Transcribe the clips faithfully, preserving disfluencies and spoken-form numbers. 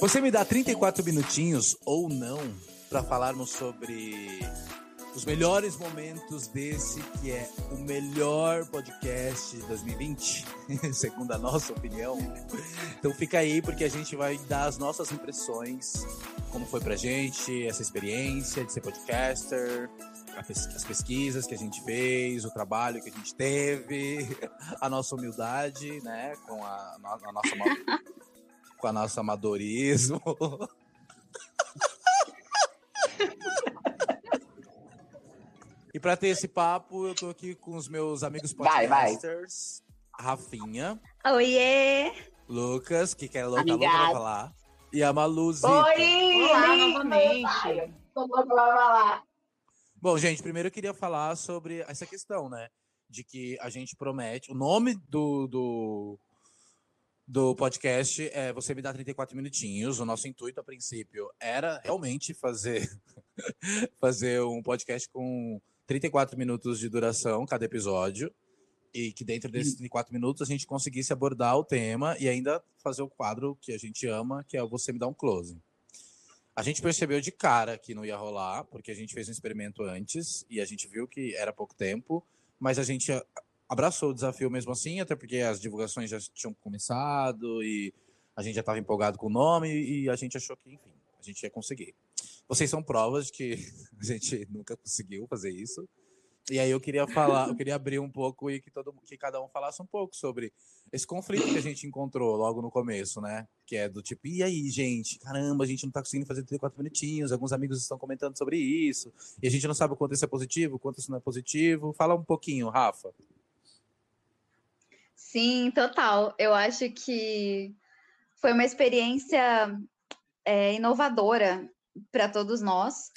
Você me dá trinta e quatro minutinhos ou não para falarmos sobre os melhores momentos desse que é o melhor podcast de dois mil e vinte, segundo a nossa opinião. Então fica aí porque a gente vai dar as nossas impressões, como foi pra gente essa experiência de ser podcaster, as pesquisas que a gente fez, o trabalho que a gente teve, a nossa humildade, né, com a, a nossa com a nosso amadorismo. E para ter esse papo, eu tô aqui com os meus amigos podcasters. Vai, vai. Rafinha. Oiê! Lucas, que quer louca, louca pra falar. E a Maluzita. Oi! Olá, novamente. Tô louca pra falar. Bom, gente, primeiro eu queria falar sobre essa questão, né? De que a gente promete... O nome do... do... do podcast é Você Me Dá trinta e quatro Minutinhos. O nosso intuito, a princípio, era realmente fazer, fazer um podcast com trinta e quatro minutos de duração, cada episódio, e que dentro desses trinta e quatro minutos a gente conseguisse abordar o tema e ainda fazer o quadro que a gente ama, que é o Você Me Dá um Close. A gente percebeu de cara que não ia rolar, porque a gente fez um experimento antes e a gente viu que era pouco tempo, mas a gente abraçou o desafio mesmo assim, até porque as divulgações já tinham começado e a gente já estava empolgado com o nome e a gente achou que, enfim, a gente ia conseguir. Vocês são provas de que a gente nunca conseguiu fazer isso. E aí eu queria falar, eu queria abrir um pouco e que, todo, que cada um falasse um pouco sobre esse conflito que a gente encontrou logo no começo, né? Que é do tipo, e aí, gente? Caramba, a gente não tá conseguindo fazer trinta e quatro minutinhos, alguns amigos estão comentando sobre isso, e a gente não sabe o quanto isso é positivo, o quanto isso não é positivo. Fala um pouquinho, Rafa. Sim, total. Eu acho que foi uma experiência é, inovadora para todos nós.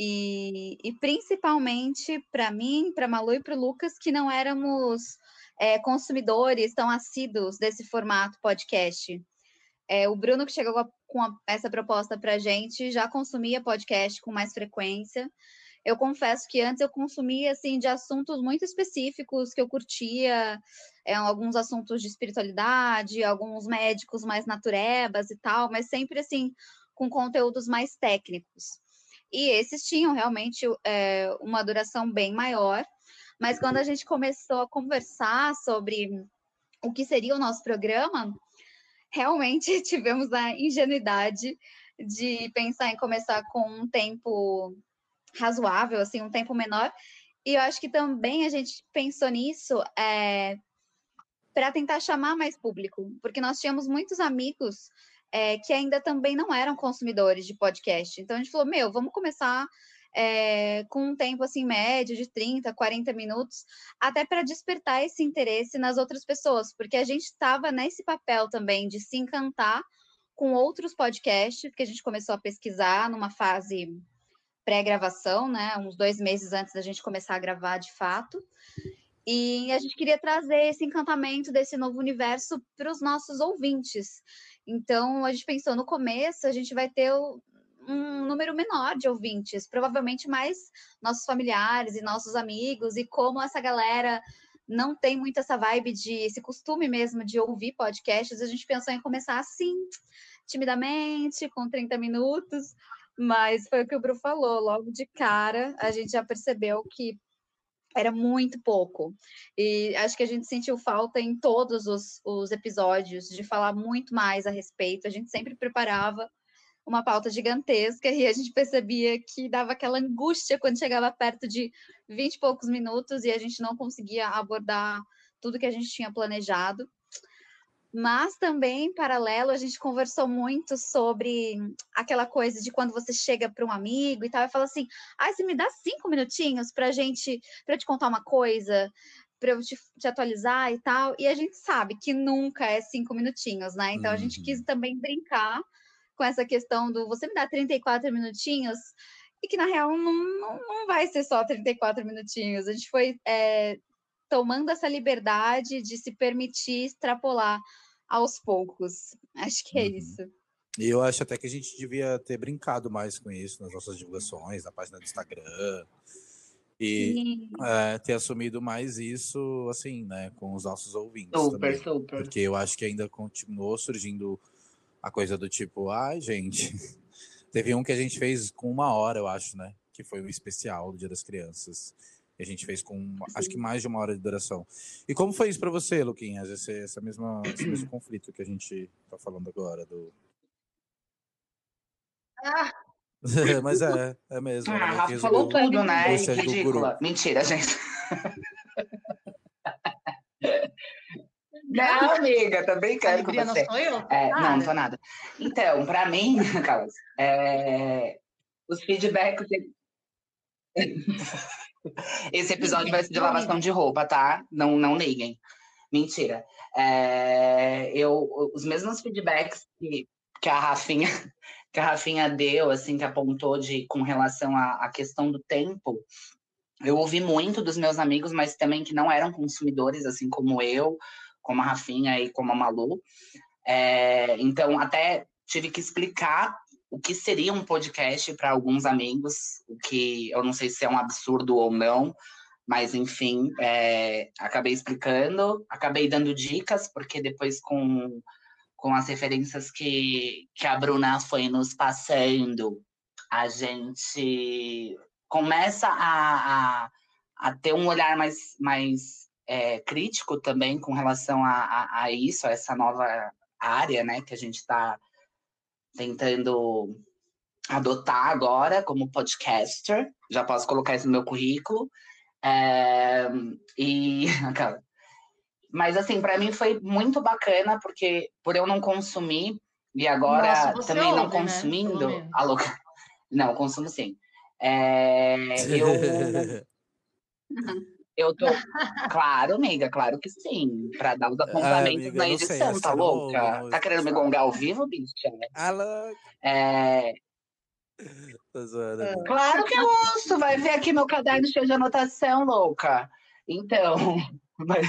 E, e principalmente para mim, para Malu e para o Lucas, que não éramos é, consumidores tão assíduos desse formato podcast. É, o Bruno, que chegou com a, essa proposta para a gente, já consumia podcast com mais frequência. Eu confesso que antes eu consumia assim, de assuntos muito específicos que eu curtia, é, alguns assuntos de espiritualidade, alguns médicos mais naturebas e tal, mas sempre assim, com conteúdos mais técnicos. E esses tinham realmente é, uma duração bem maior, mas quando a gente começou a conversar sobre o que seria o nosso programa, realmente tivemos a ingenuidade de pensar em começar com um tempo razoável, assim, um tempo menor, e eu acho que também a gente pensou nisso é, para tentar chamar mais público, porque nós tínhamos muitos amigos é, que ainda também não eram consumidores de podcast. Então a gente falou, meu, vamos começar é, com um tempo assim médio de trinta, quarenta minutos, até para despertar esse interesse nas outras pessoas, porque a gente estava nesse papel também de se encantar com outros podcasts, porque a gente começou a pesquisar numa fase pré-gravação, né, uns dois meses antes da gente começar a gravar de fato, e a gente queria trazer esse encantamento desse novo universo para os nossos ouvintes. Então, a gente pensou, no começo, a gente vai ter um número menor de ouvintes, provavelmente mais nossos familiares e nossos amigos, e como essa galera não tem muito essa vibe de, esse costume mesmo de ouvir podcasts, a gente pensou em começar assim, timidamente, com trinta minutos, mas foi o que o Bru falou, logo de cara, a gente já percebeu que era muito pouco. E acho que a gente sentiu falta em todos os, os episódios de falar muito mais a respeito. A gente sempre preparava uma pauta gigantesca e a gente percebia que dava aquela angústia quando chegava perto de vinte e poucos minutos e a gente não conseguia abordar tudo que a gente tinha planejado. Mas também, em paralelo, a gente conversou muito sobre aquela coisa de quando você chega para um amigo e tal, e fala assim, ah, você me dá cinco minutinhos para gente, para eu te contar uma coisa, para eu te, te atualizar e tal, e a gente sabe que nunca é cinco minutinhos, né? Então, a gente quis também brincar com essa questão do você me dá trinta e quatro minutinhos, e que, na real, não, não, não vai ser só trinta e quatro minutinhos. A gente foi... É, tomando essa liberdade de se permitir extrapolar aos poucos. Acho que é uhum. isso. E eu acho até que a gente devia ter brincado mais com isso nas nossas divulgações, na página do Instagram. E é, ter assumido mais isso, assim, né, com os nossos ouvintes super, também. Super. Porque eu acho que ainda continuou surgindo a coisa do tipo, ai, gente. Teve um que a gente fez com uma hora, eu acho, né? Que foi o especial do Dia das Crianças. A gente fez com, acho que mais de uma hora de duração. E como foi isso para você, Luquinhas? Esse, essa mesma, esse mesmo conflito que a gente tá falando agora do. Ah. Mas é, é mesmo. Ah, Ela a meio que Rafa falou resumiu tudo, né? o do Ridícula. grupo. Mentira, gente. Não, amiga, tô brincando com você. Não sou eu? É, não, não tô nada. Então, pra mim, Carlos, é, os feedbacks. Esse episódio vai ser de lavação de roupa, tá? Não, não liguem. Mentira. É, eu, os mesmos feedbacks que, que a Rafinha, que a Rafinha deu, assim, que apontou de, com relação à, à questão do tempo, eu ouvi muito dos meus amigos, mas também que não eram consumidores, assim como eu, como a Rafinha e como a Malu. É, então, até tive que explicar o que seria um podcast para alguns amigos, o que eu não sei se é um absurdo ou não, mas enfim, é, acabei explicando, acabei dando dicas, porque depois com, com as referências que, que a Bruna foi nos passando, a gente começa a, a, a ter um olhar mais, mais é, crítico também com relação a, a, a isso, a essa nova área, né, que a gente está tentando adotar agora como podcaster. Já posso colocar isso no meu currículo. É, e mas assim, para mim foi muito bacana, porque por eu não consumir e agora Nossa, também não ouve, consumindo, né? a louca. Não, consumo sim. É, eu eu tô claro, amiga, claro que sim, para dar os Ai, apontamentos amiga, na não sei, edição, tá assim, não ouve, louca? não Tá querendo me gongar ao vivo, bicha? Ela. É, Tá zoando, amiga. claro que eu ouço, vai ver aqui meu caderno cheio de anotação, louca. Então, mas,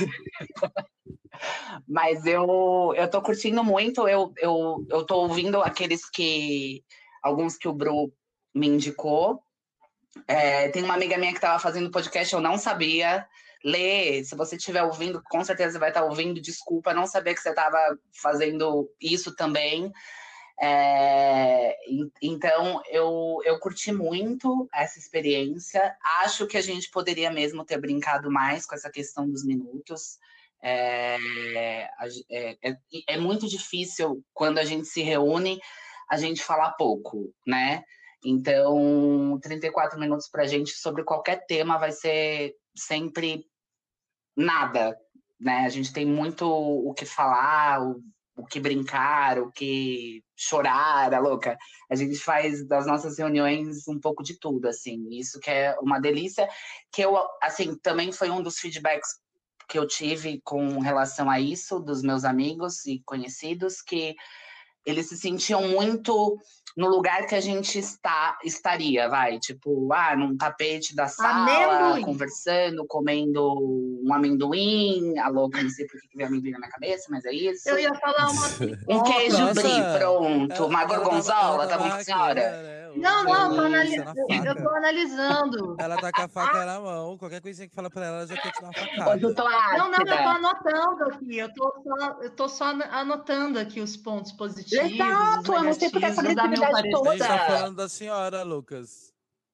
mas eu, eu tô curtindo muito, eu, eu, eu tô ouvindo aqueles que, alguns que o Bru me indicou. É, tem uma amiga minha que tava fazendo podcast, eu não sabia. Lê, se você estiver ouvindo, com certeza vai estar ouvindo, desculpa, não saber que você tava fazendo isso também. É, então, eu, eu curti muito essa experiência. Acho que a gente poderia mesmo ter brincado mais com essa questão dos minutos. É, é, é, é muito difícil, quando a gente se reúne, a gente falar pouco, né? Então, trinta e quatro minutos para a gente sobre qualquer tema vai ser sempre nada, né? A gente tem muito o que falar, o o que brincar, o que chorar, a louca. A gente faz das nossas reuniões um pouco de tudo, assim. Isso que é uma delícia, que eu, assim, também foi um dos feedbacks que eu tive com relação a isso, dos meus amigos e conhecidos, que eles se sentiam muito no lugar que a gente está, estaria, vai, tipo, ah, num tapete da sala, Amendoim. conversando, comendo um amendoim, a louca, não sei por que veio amendoim na minha cabeça, mas é isso. Eu ia falar uma Um queijo Nossa, brie, pronto, ela, uma ela tava, gorgonzola, ela tá tava bom com a senhora? raqueira, né? Não, Hoje não, tô ela anali... puxando a eu, eu faca. tô analisando. Ela tá com a faca na mão, qualquer coisinha que fala pra ela, ela já quer te dar uma Hoje eu facada. tô Não, não, eu tô ácida. anotando aqui. Eu tô só, eu tô só anotando aqui os pontos positivos, os Exato, eu não sei por que essa negativos, vou dar meu agressividade A gente tá parecer. toda. falando da senhora, Lucas.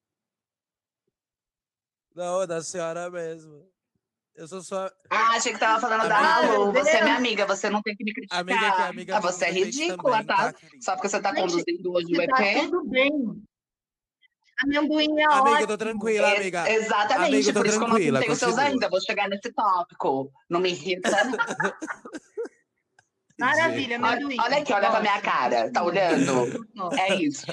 Não, é da senhora mesmo. Eu sou só. Ah, achei que tava falando da Amiga, Malu. Você é minha Deus. amiga, você não tem que me amiga que criticar. amiga Ah, tem você é defeitos ridícula, também, tá? tá, querida? Só porque você tá Gente, conduzindo hoje o tá E P? tudo bem. Amendoim é Amiga, eu tô ótimo. tranquila, É, amiga. exatamente, Amiga, eu tô por isso que eu não tranquila, tentei os seus continua. ainda. Vou chegar nesse tópico. Não me irrita. Maravilha, Olha, amendoim. olha aqui, olha pra minha Gosto, cara. Tá gosto muito. olhando? Gosto. É isso.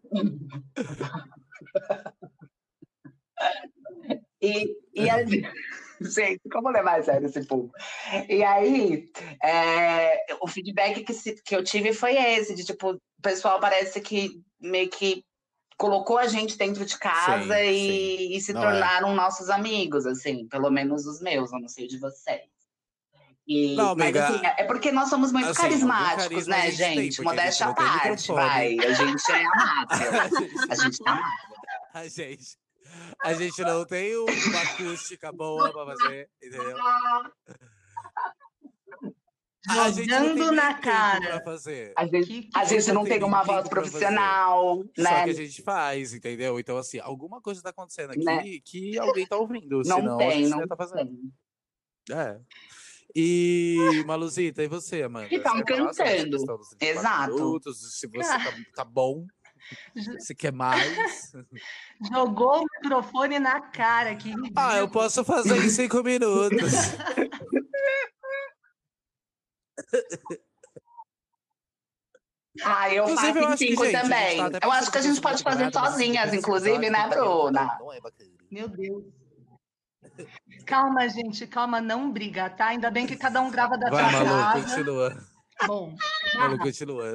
E, e a... Gente, como levar a sério esse povo? E aí, é, o feedback que, se, que eu tive foi esse, de tipo, o pessoal parece que meio que colocou a gente dentro de casa Sim, e, sim. e se Não é. tornaram nossos amigos, assim, pelo menos os meus, eu não sei o de vocês. E, Não, mas assim, amiga, é porque nós somos muito assim, algum carismáticos, carisma a né, gente tem, gente? porque a gente Modéstia à não tem parte, microfone. vai. A gente é amável. A gente, A gente é amável. a gente, a gente não tem um- uma acústica boa pra fazer, entendeu? A gente não tem Jogando nem na tempo cara. pra fazer. Às vezes, Que- que às vezes não não tem tem uma nem voz tempo pra fazer. profissional, Só né? que a gente faz, entendeu? Então, assim, alguma coisa tá acontecendo aqui Né? que alguém tá ouvindo, Não senão a tem, gente não não ia tá fazendo. tem. É. E, Maluzita, e você, Amanda? Ficam Você quer falar sobre essa cantando. questão dos trinta e quatro Exato. minutos? Se você tá, tá bom, se quer mais. Jogou o microfone na cara, que ridículo. Ah, eu posso fazer em cinco minutos. Ah, eu Inclusive, faço eu em acho que, cinco gente, a gente tá também. até Eu acho pensando que a fazer gente segunda pode fazer temporada, mas, assim, sozinhas, depois desse inclusive, episódio, né, trinta minutos Bruna? Não, não é bacana. Meu Deus. Calma, gente, calma, não briga, tá? Ainda bem que cada um grava da Vai, sua Malu, casa. continua. Bom, Malu, continua.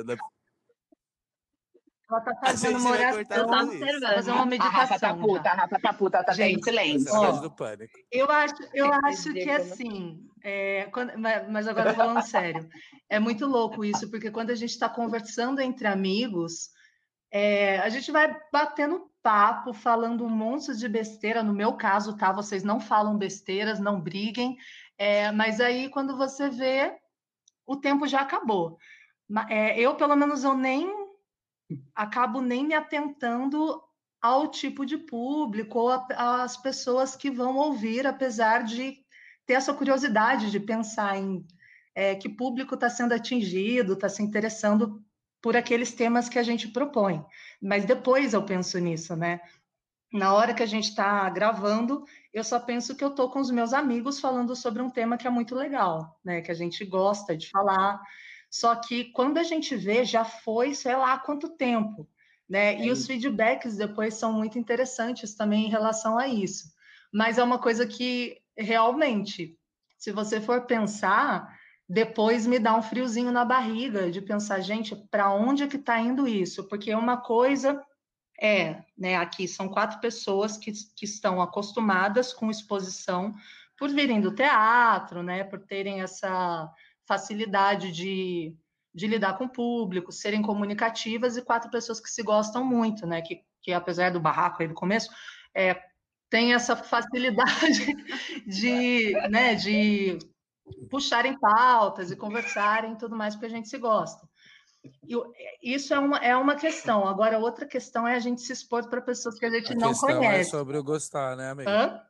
ela tá A fazendo gente uma vai oração. cortar Eu tô tudo isso. observando. Vai fazer uma A Rafa tá meditação. puta, já. a Rafa tá puta, tá até em Gente, Vai ser silêncio. na ó, Rádio do Pânico. Eu acho, eu Que acho que ridículo. assim, é, quando- mas mas agora falando sério, é muito louco isso, porque quando a gente está conversando entre amigos, é, a gente vai batendo papo, falando um monte de besteira. No meu caso, tá? Vocês não falam besteiras, não briguem, é, mas aí quando você vê, o tempo já acabou. Ma- é, eu, pelo menos, eu nem acabo nem me atentando ao tipo de público ou a- às pessoas que vão ouvir, apesar de ter essa curiosidade de pensar em é, que público está sendo atingido, está se interessando por aqueles temas que a gente propõe. Mas depois eu penso nisso, né? Na hora que a gente está gravando, eu só penso que eu estou com os meus amigos falando sobre um tema que é muito legal, né? Que a gente gosta de falar. Só que quando a gente vê, já foi, sei lá, quanto tempo, né? E os feedbacks depois são muito interessantes também em relação a isso. Mas é uma coisa que realmente, se você for pensar, depois me dá um friozinho na barriga de pensar, gente, para onde é que está indo isso? Porque uma coisa é, né, aqui são quatro pessoas que, que estão acostumadas com exposição por virem do teatro, né, por terem essa facilidade de, de lidar com o público, serem comunicativas, e quatro pessoas que se gostam muito, né, que, que apesar do barraco aí do começo, é, tem essa facilidade de, né, de puxarem pautas e conversarem e tudo mais, porque a gente se gosta. E isso é uma, é uma questão. Agora, outra questão é a gente se expor para pessoas que a gente A não questão é conhece. sobre o gostar, né, amiga? Hã?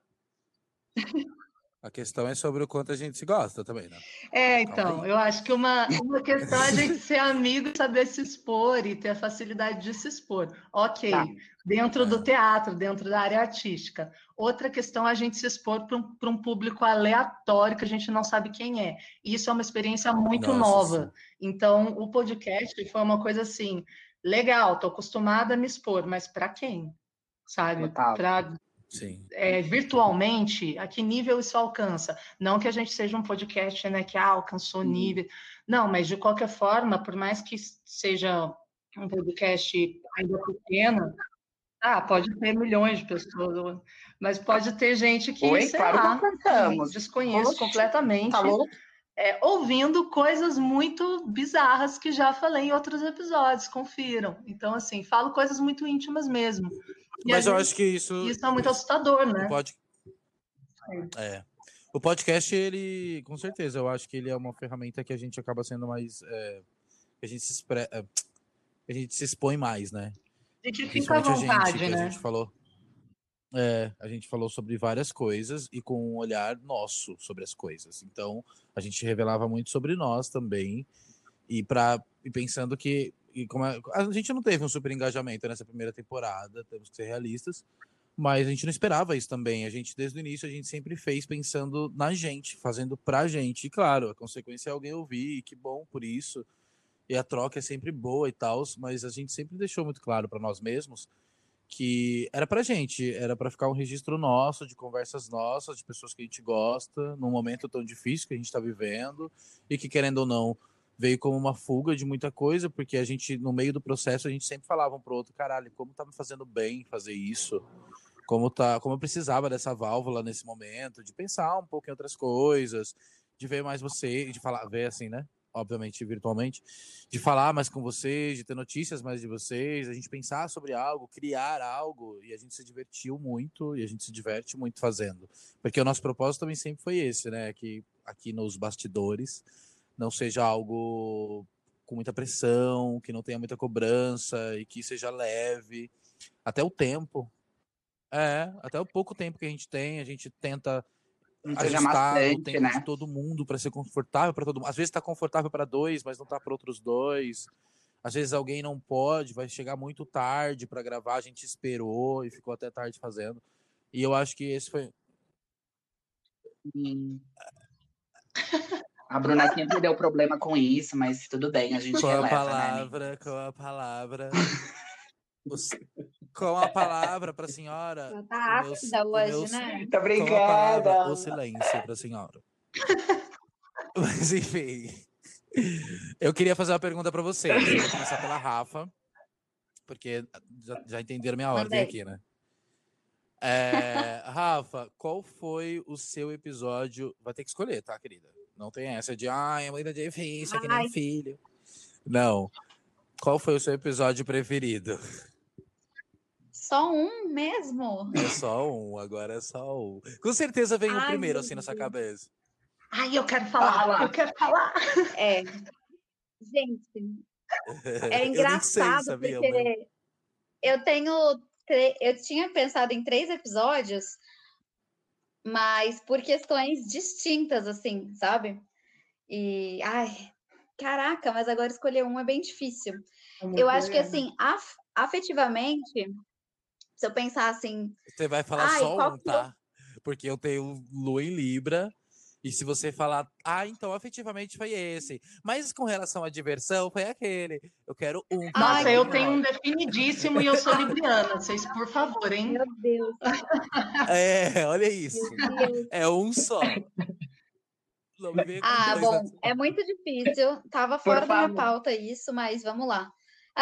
A questão é sobre o quanto a gente se gosta também, né? É, Calma então, aí. eu acho que uma, uma questão é a gente ser amigo e saber se expor e ter a facilidade de se expor. Ok, Tá. dentro É. do teatro, dentro da área artística. Outra questão é a gente se expor para um, para um público aleatório que a gente não sabe quem é. E isso é uma experiência muito Nossa, nova. sim. Então, o podcast foi uma coisa assim, legal, estou acostumada a me expor, mas para quem? Sabe? Total. Para Sim. É, virtualmente, a que nível isso alcança? Não que a gente seja um podcast, né, que ah, alcançou nível. Não, mas de qualquer forma, por mais que seja um podcast ainda pequeno, ah, pode ter milhões de pessoas, mas pode ter gente que, Oi, sei claro que lá, alcançamos. desconheço Oxe, completamente, tá louco? é, ouvindo coisas muito bizarras que já falei em outros episódios, confiram. Então, assim, falo coisas muito íntimas mesmo. E Mas às eu vezes acho que isso. isso é muito assustador, O, né? pod... é. O podcast, ele, com certeza, eu acho que ele é uma ferramenta que a gente acaba sendo mais. É... A gente se expre... é, a gente se expõe mais, né? A gente fica à Principalmente a gente, vontade, que a né? gente falou. É, a gente falou sobre várias coisas e com um olhar nosso sobre as coisas. Então, a gente revelava muito sobre nós também. E, pra, e pensando que. E como a, a gente não teve um super engajamento nessa primeira temporada, temos que ser realistas. Mas a gente não esperava isso também. A gente, desde o início, a gente sempre fez pensando na gente, fazendo pra gente. E claro, a consequência é alguém ouvir, e que bom por isso. E a troca é sempre boa e tal, mas a gente sempre deixou muito claro para nós mesmos que era pra gente, era para ficar um registro nosso, de conversas nossas, de pessoas que a gente gosta, num momento tão difícil que a gente está vivendo, e que, querendo ou não, veio como uma fuga de muita coisa, porque a gente, no meio do processo, a gente sempre falava um pro outro, caralho, como tá me fazendo bem fazer isso, como, tá, como eu precisava dessa válvula nesse momento, de pensar um pouco em outras coisas, de ver mais você, de falar, ver assim, né? Obviamente, virtualmente, de falar mais com vocês, de ter notícias mais de vocês, a gente pensar sobre algo, criar algo, e a gente se divertiu muito, e a gente se diverte muito fazendo. Porque o nosso propósito também sempre foi esse, né? Que aqui nos bastidores, não seja algo com muita pressão, que não tenha muita cobrança e que seja leve. Até o tempo. É, até o pouco tempo que a gente tem, a gente tenta Não seja ajustar no maçante, tempo né? de todo mundo para ser confortável para todo mundo. Às vezes está confortável para dois, mas não está para outros dois. Às vezes alguém não pode, vai chegar muito tarde para gravar, a gente esperou e ficou até tarde fazendo. E eu acho que esse foi. Hum. A Bruna sempre deu problema com isso, mas tudo bem, a gente Com a releva, palavra, né, com a palavra. Os- Com a palavra para a senhora. Ela tá o meu- ácida o hoje, meu- né? Tá Com a palavra, o brincando. silêncio para a senhora. Mas enfim. Eu queria fazer uma pergunta para vocês. Eu vou começar pela Rafa, porque já, já entenderam minha ordem Mandei. aqui, né? É, Rafa, qual foi o seu episódio? Vai ter que escolher, tá, querida? Não tem essa de, ai, é muito difícil, é que nem Ai. filho. Não. Qual foi o seu episódio preferido? Só um mesmo? É só um, agora é só um. Com certeza vem o Ai, primeiro, meu assim, na sua Deus. cabeça. Ai, eu quero falar, Fala. eu quero falar. É. Gente, é Eu nem sei, engraçado sabia? porque Meu. eu tenho. tre- Eu tinha pensado em três episódios, mas por questões distintas, assim, sabe? E. Ai, caraca, mas agora escolher um é bem difícil. Eu acho que, assim, af- afetivamente, se eu pensar assim, Você vai falar ai, só qual um, que eu. tá? Porque eu tenho Lua em Libra. E se você falar, ah, então afetivamente foi esse. Mas com relação à diversão, foi aquele. Eu quero um. Que Ai, Nossa, vai eu dar tenho uma- um definidíssimo e eu sou libriana. Vocês, por favor, hein? Meu Deus, É, olha meu isso. Deus. É um só. Não me venha com Ah, dois. bom, né? é muito difícil. Tava Por fora da minha favor. pauta isso, mas vamos lá.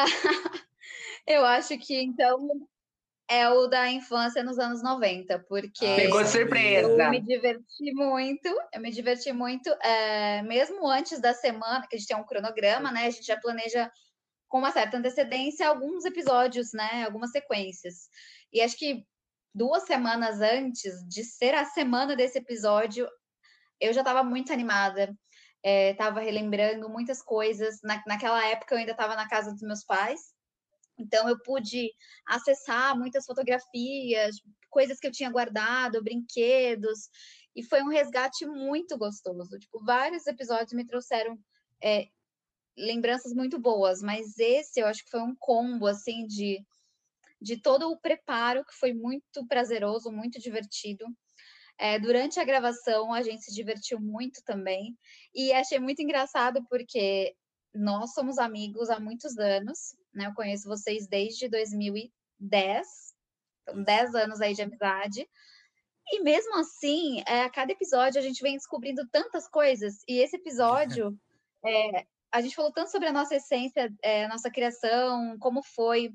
Eu acho que então é o da infância nos anos noventa, Ai, porque Pegou sabia. eu me surpresa. diverti muito, eu me diverti muito, é, mesmo antes da semana, que a gente tem um cronograma, né? A gente já planeja com uma certa antecedência alguns episódios, né? Algumas sequências. E acho que duas semanas antes de ser a semana desse episódio, eu já estava muito animada, estava relembrando muitas coisas. Na, naquela época eu ainda estava na casa dos meus pais, então eu pude acessar muitas fotografias, coisas que eu tinha guardado, brinquedos, e foi um resgate muito gostoso. Tipo, vários episódios me trouxeram é, lembranças muito boas, mas esse eu acho que foi um combo assim de, de todo o preparo que foi muito prazeroso, muito divertido. É, durante a gravação, a gente se divertiu muito também. E achei muito engraçado porque nós somos amigos há muitos anos, né? Eu conheço vocês desde dois mil e dez, então dez anos aí de amizade. E mesmo assim, é, a cada episódio a gente vem descobrindo tantas coisas. E esse episódio, é, a gente falou tanto sobre a nossa essência, é, a nossa criação, como foi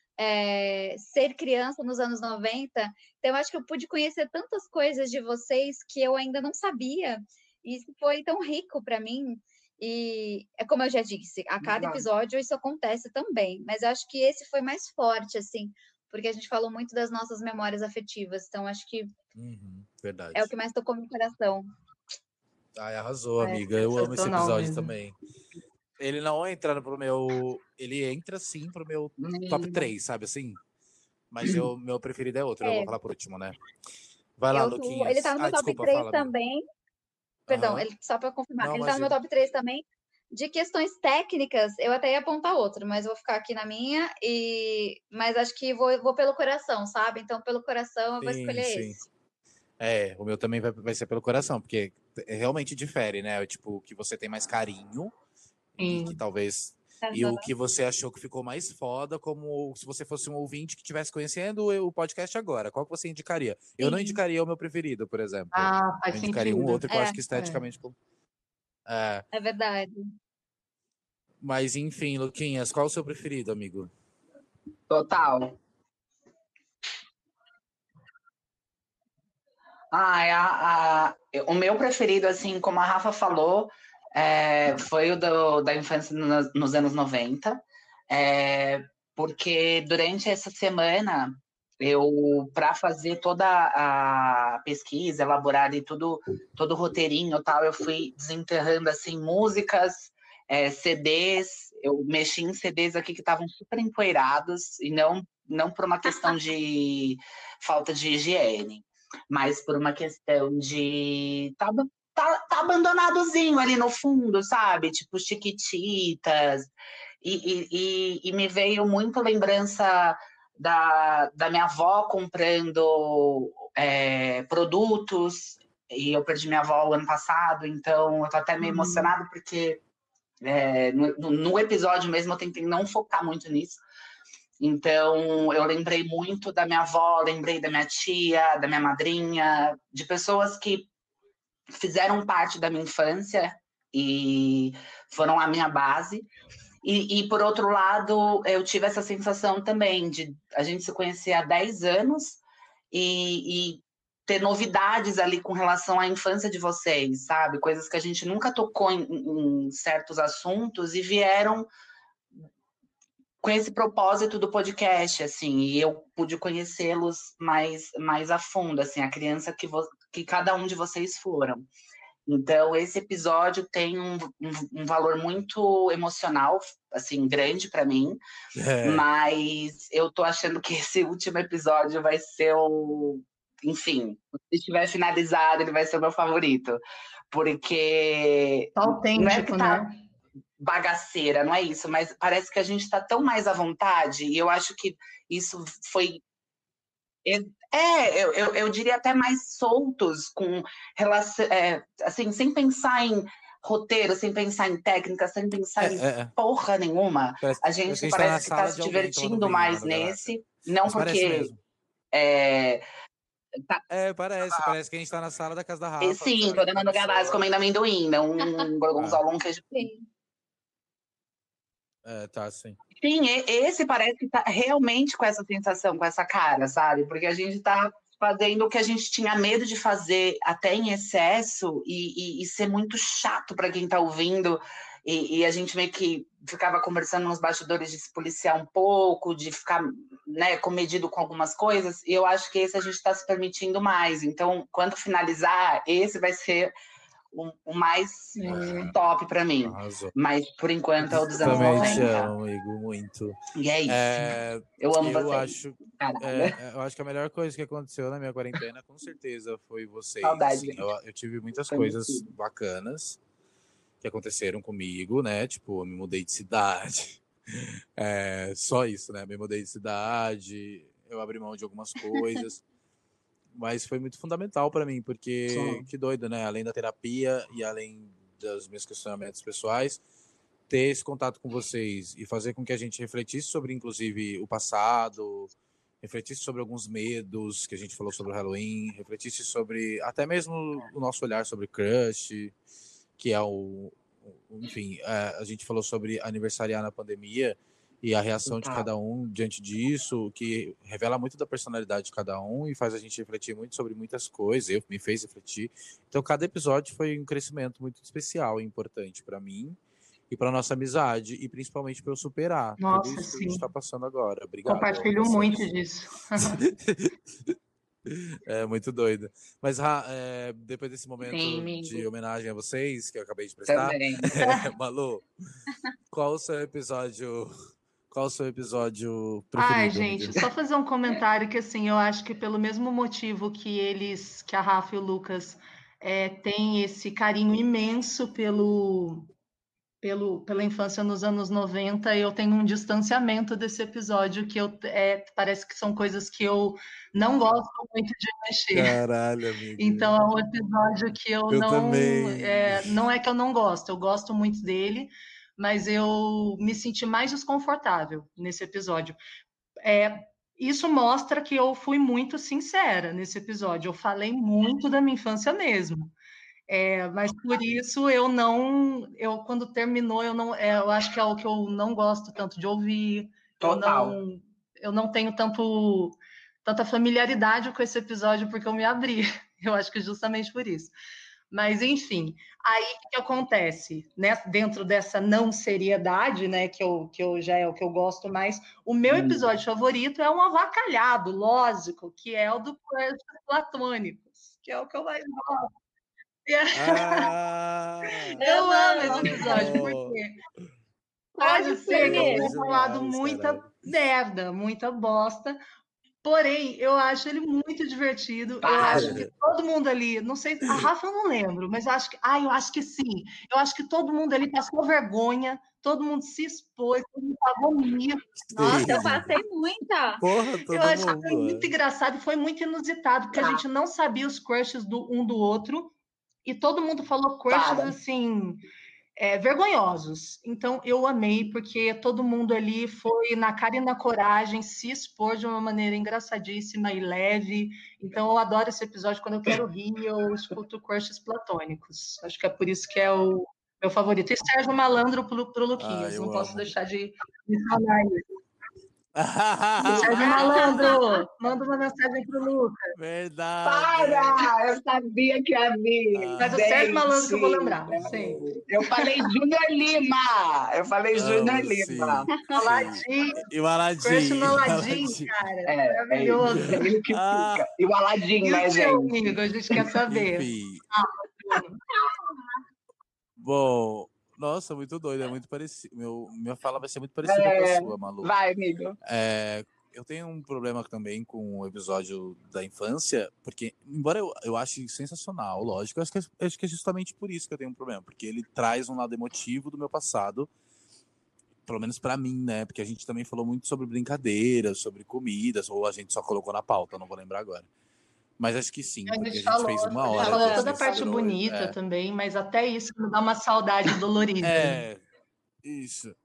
é, ser criança nos anos noventa, então eu acho que eu pude conhecer tantas coisas de vocês que eu ainda não sabia, e isso foi tão rico para mim, e é como eu já disse, a cada episódio isso acontece também, mas eu acho que esse foi mais forte, assim, porque a gente falou muito das nossas memórias afetivas, então acho que Uhum, é o verdade. que mais tocou no coração. Ai, arrasou, É amiga. Eu amo esse sensacional episódio mesmo. também. Ele não entra pro meu. Ele entra sim pro meu top Lindo. três, sabe assim? Mas eu, meu preferido é outro, eu É, vou falar por último, né? Vai lá, eu tô, ele tá Luquinhas. no Ah, meu top desculpa, três fala, amiga. também, perdão, Aham. ele, só para confirmar, Não, ele tá no meu imagina. top três também. De questões técnicas, eu até ia apontar outro, mas vou ficar aqui na minha, e mas acho que vou, vou pelo coração, sabe? Então, pelo coração, eu vou Sim, escolher sim. esse. É, o meu também vai, vai ser pelo coração, porque realmente difere, né? Tipo, que você tem mais carinho e que Sim. talvez. E o que você achou que ficou mais foda, como se você fosse um ouvinte que estivesse conhecendo o podcast agora. Qual que você indicaria? Eu não Sim, indicaria o meu preferido, por exemplo. Ah, faz Eu indicaria um sentido. outro que eu é, acho que esteticamente. É, é verdade. mas enfim, Luquinhas, qual o seu preferido, amigo? Total. Ai, a, a- o meu preferido, assim, como a Rafa falou, é, foi o do- da infância nos, nos anos noventa, é, porque durante essa semana eu, para fazer toda a pesquisa, elaborar ali tudo, todo o roteirinho e tal, eu fui desenterrando, assim, músicas, é, C Ds, eu mexi em C Ds aqui que estavam super empoeirados, e não, não por uma questão de falta de higiene, mas por uma questão de... Tá, tá, tá abandonadozinho ali no fundo, sabe? Tipo, Chiquititas, e, e, e, e me veio muito lembrança... Da, da minha avó comprando é, produtos, e eu perdi minha avó o ano passado, então eu tô até meio uhum. emocionada, porque é, no, no episódio mesmo eu tentei não focar muito nisso. Então eu lembrei muito da minha avó, lembrei da minha tia, da minha madrinha, de pessoas que fizeram parte da minha infância e foram a minha base. E, e, por outro lado, eu tive essa sensação também de a gente se conhecer há dez anos e, e ter novidades ali com relação à infância de vocês, sabe? Coisas que a gente nunca tocou em, em certos assuntos e vieram com esse propósito do podcast, assim, e eu pude conhecê-los mais, mais a fundo, assim, a criança que, vo- que cada um de vocês foram. Então, esse episódio tem um, um, um valor muito emocional, assim, grande para mim. É. Mas eu tô achando que esse último episódio vai ser o... Enfim, se estiver finalizado, ele vai ser o meu favorito. Porque... Tá autêntico, não é que tá né? Bagaceira, não é isso. Mas parece que a gente tá tão mais à vontade. E eu acho que isso foi... É, eu, eu, eu diria até mais soltos, com relação, é, assim, sem pensar em roteiro, sem pensar em técnica, sem pensar é, em é, porra nenhuma. Parece, a gente parece parece que está tá se divertindo mais nesse, não Mas porque... É, tá, é, parece, ah, parece que a gente tá na sala da casa da Rafa. Sim, tô dando Gavazzi comendo amendoim, não um gorgonzola, um queijo. É, tá, sim. Sim, esse parece que tá realmente com essa sensação, com essa cara, sabe? Porque a gente tá fazendo o que a gente tinha medo de fazer até em excesso e, e, e ser muito chato para quem tá ouvindo. E, e a gente meio que ficava conversando nos bastidores de se policiar um pouco, de ficar, né, comedido com algumas coisas. E eu acho que esse a gente está se permitindo mais. Então, quando finalizar, esse vai ser o, o mais é. top para mim. Arrasou. Mas, por enquanto, é o dos anos noventa. Também te amo, amigo, muito. E é isso. É, eu amo eu vocês. Acho, é, eu acho que a melhor coisa que aconteceu na minha quarentena, com certeza, foi vocês. Saudade. Assim, eu, eu tive muitas foi coisas muito bacanas que aconteceram comigo, né? Tipo, eu me mudei de cidade. É, só isso, né? Me mudei de cidade, eu abri mão de algumas coisas. Mas foi muito fundamental para mim, porque Sim. que doido, né? Além da terapia e além dos meus questionamentos pessoais, ter esse contato com vocês e fazer com que a gente refletisse sobre, inclusive, o passado, refletisse sobre alguns medos que a gente falou sobre o Halloween, refletisse sobre até mesmo o nosso olhar sobre crush, que é o... Enfim, a gente falou sobre aniversariar na pandemia e a reação de cada um diante disso, que revela muito da personalidade de cada um e faz a gente refletir muito sobre muitas coisas, eu me fez refletir. Então, cada episódio foi um crescimento muito especial e importante para mim e para nossa amizade, e principalmente para eu superar Nossa, tudo isso sim. que a gente está passando agora. Obrigado. Compartilho muito disso. É muito doido. Mas, é, depois desse momento Sim, de homenagem a vocês, que eu acabei de prestar, é, Malu, qual o seu episódio... Qual o seu episódio preferido? Ai, gente, amiga? Só fazer um comentário que, assim, eu acho que pelo mesmo motivo que eles, que a Rafa e o Lucas é, têm esse carinho imenso pelo, pelo, pela infância nos anos noventa, eu tenho um distanciamento desse episódio que eu, é, parece que são coisas que eu não gosto muito de mexer. Caralho, amiga. Então, é um episódio que eu, eu não... É, não é que eu não gosto, eu gosto muito dele, mas eu me senti mais desconfortável nesse episódio. É, isso mostra que eu fui muito sincera nesse episódio. Eu falei muito da minha infância mesmo. É, mas por isso eu não, eu quando terminou eu não, é, eu acho que é o que eu não gosto tanto de ouvir. Total. Eu não, eu não tenho tanto, tanta familiaridade com esse episódio porque eu me abri. Eu acho que justamente por isso. Mas, enfim, aí o que acontece? Né? Dentro dessa não seriedade, né? Que, eu, que eu já é o que eu gosto mais, o meu episódio favorito é um avacalhado, lógico, que é o do Crushes Platônicos, que é o que eu mais gosto. Ah, Eu amo esse Amo. episódio, oh, porque Pode pode ser que eu ser. tenha bom falado demais, muita caralho. merda, muita bosta, porém, eu acho ele muito divertido. Eu acho que Para. todo mundo ali, não sei, a Rafa eu não lembro, mas eu acho que, ah, eu acho que sim. Eu acho que todo mundo ali passou vergonha, todo mundo se expôs, todo mundo pagou mico. Nossa, eu Sim. passei muita. Porra, Eu todo acho que foi mundo. muito é. engraçado e foi muito inusitado, porque a gente não sabia os crushes do um do outro, e todo mundo falou crushes Para. assim, é, vergonhosos. Então eu amei, porque todo mundo ali foi na cara e na coragem se expor de uma maneira engraçadíssima e leve. Então eu adoro esse episódio. Quando eu quero rir, eu escuto crushes platônicos. Acho que é por isso que é o meu favorito. E Sérgio Malandro pro, pro Ah, Luquinhas. Não eu posso amo. deixar de mencionar isso. Sérgio Malandro, manda uma mensagem pro Lucas. Verdade. Para! Eu sabia que ia vir. Mas Ah, o Sérgio Malandro que eu vou Gente, lembrar, sempre. eu falei Júnior Lima. Eu falei Júnior amo, Lima. sim, sim. Aladim, E o crush Aladim, no Aladim, Aladim. cara. É, é ele, Maravilhoso. ele que Ah, fica. E o Aladim, E o né, seu gente? amigo? A gente quer saber. enfim. Ah, Bruno. Bom, nossa, muito doido, é muito parecido. Meu, minha fala vai ser muito parecida com a É, sua, Malu. vai, amigo. É, eu tenho um problema também com o episódio da infância, porque, embora eu, eu ache sensacional, lógico, eu acho, que é, acho que é justamente por isso que eu tenho um problema, porque ele traz um lado emotivo do meu passado, pelo menos pra mim, né? Porque a gente também falou muito sobre brincadeiras, sobre comidas, ou a gente só colocou na pauta, não vou lembrar agora. Mas acho que sim, A porque a gente gente falou, fez uma a gente hora falou disso toda a nesse parte Herói. bonita É, também, mas até isso me dá uma saudade dolorida. é, isso.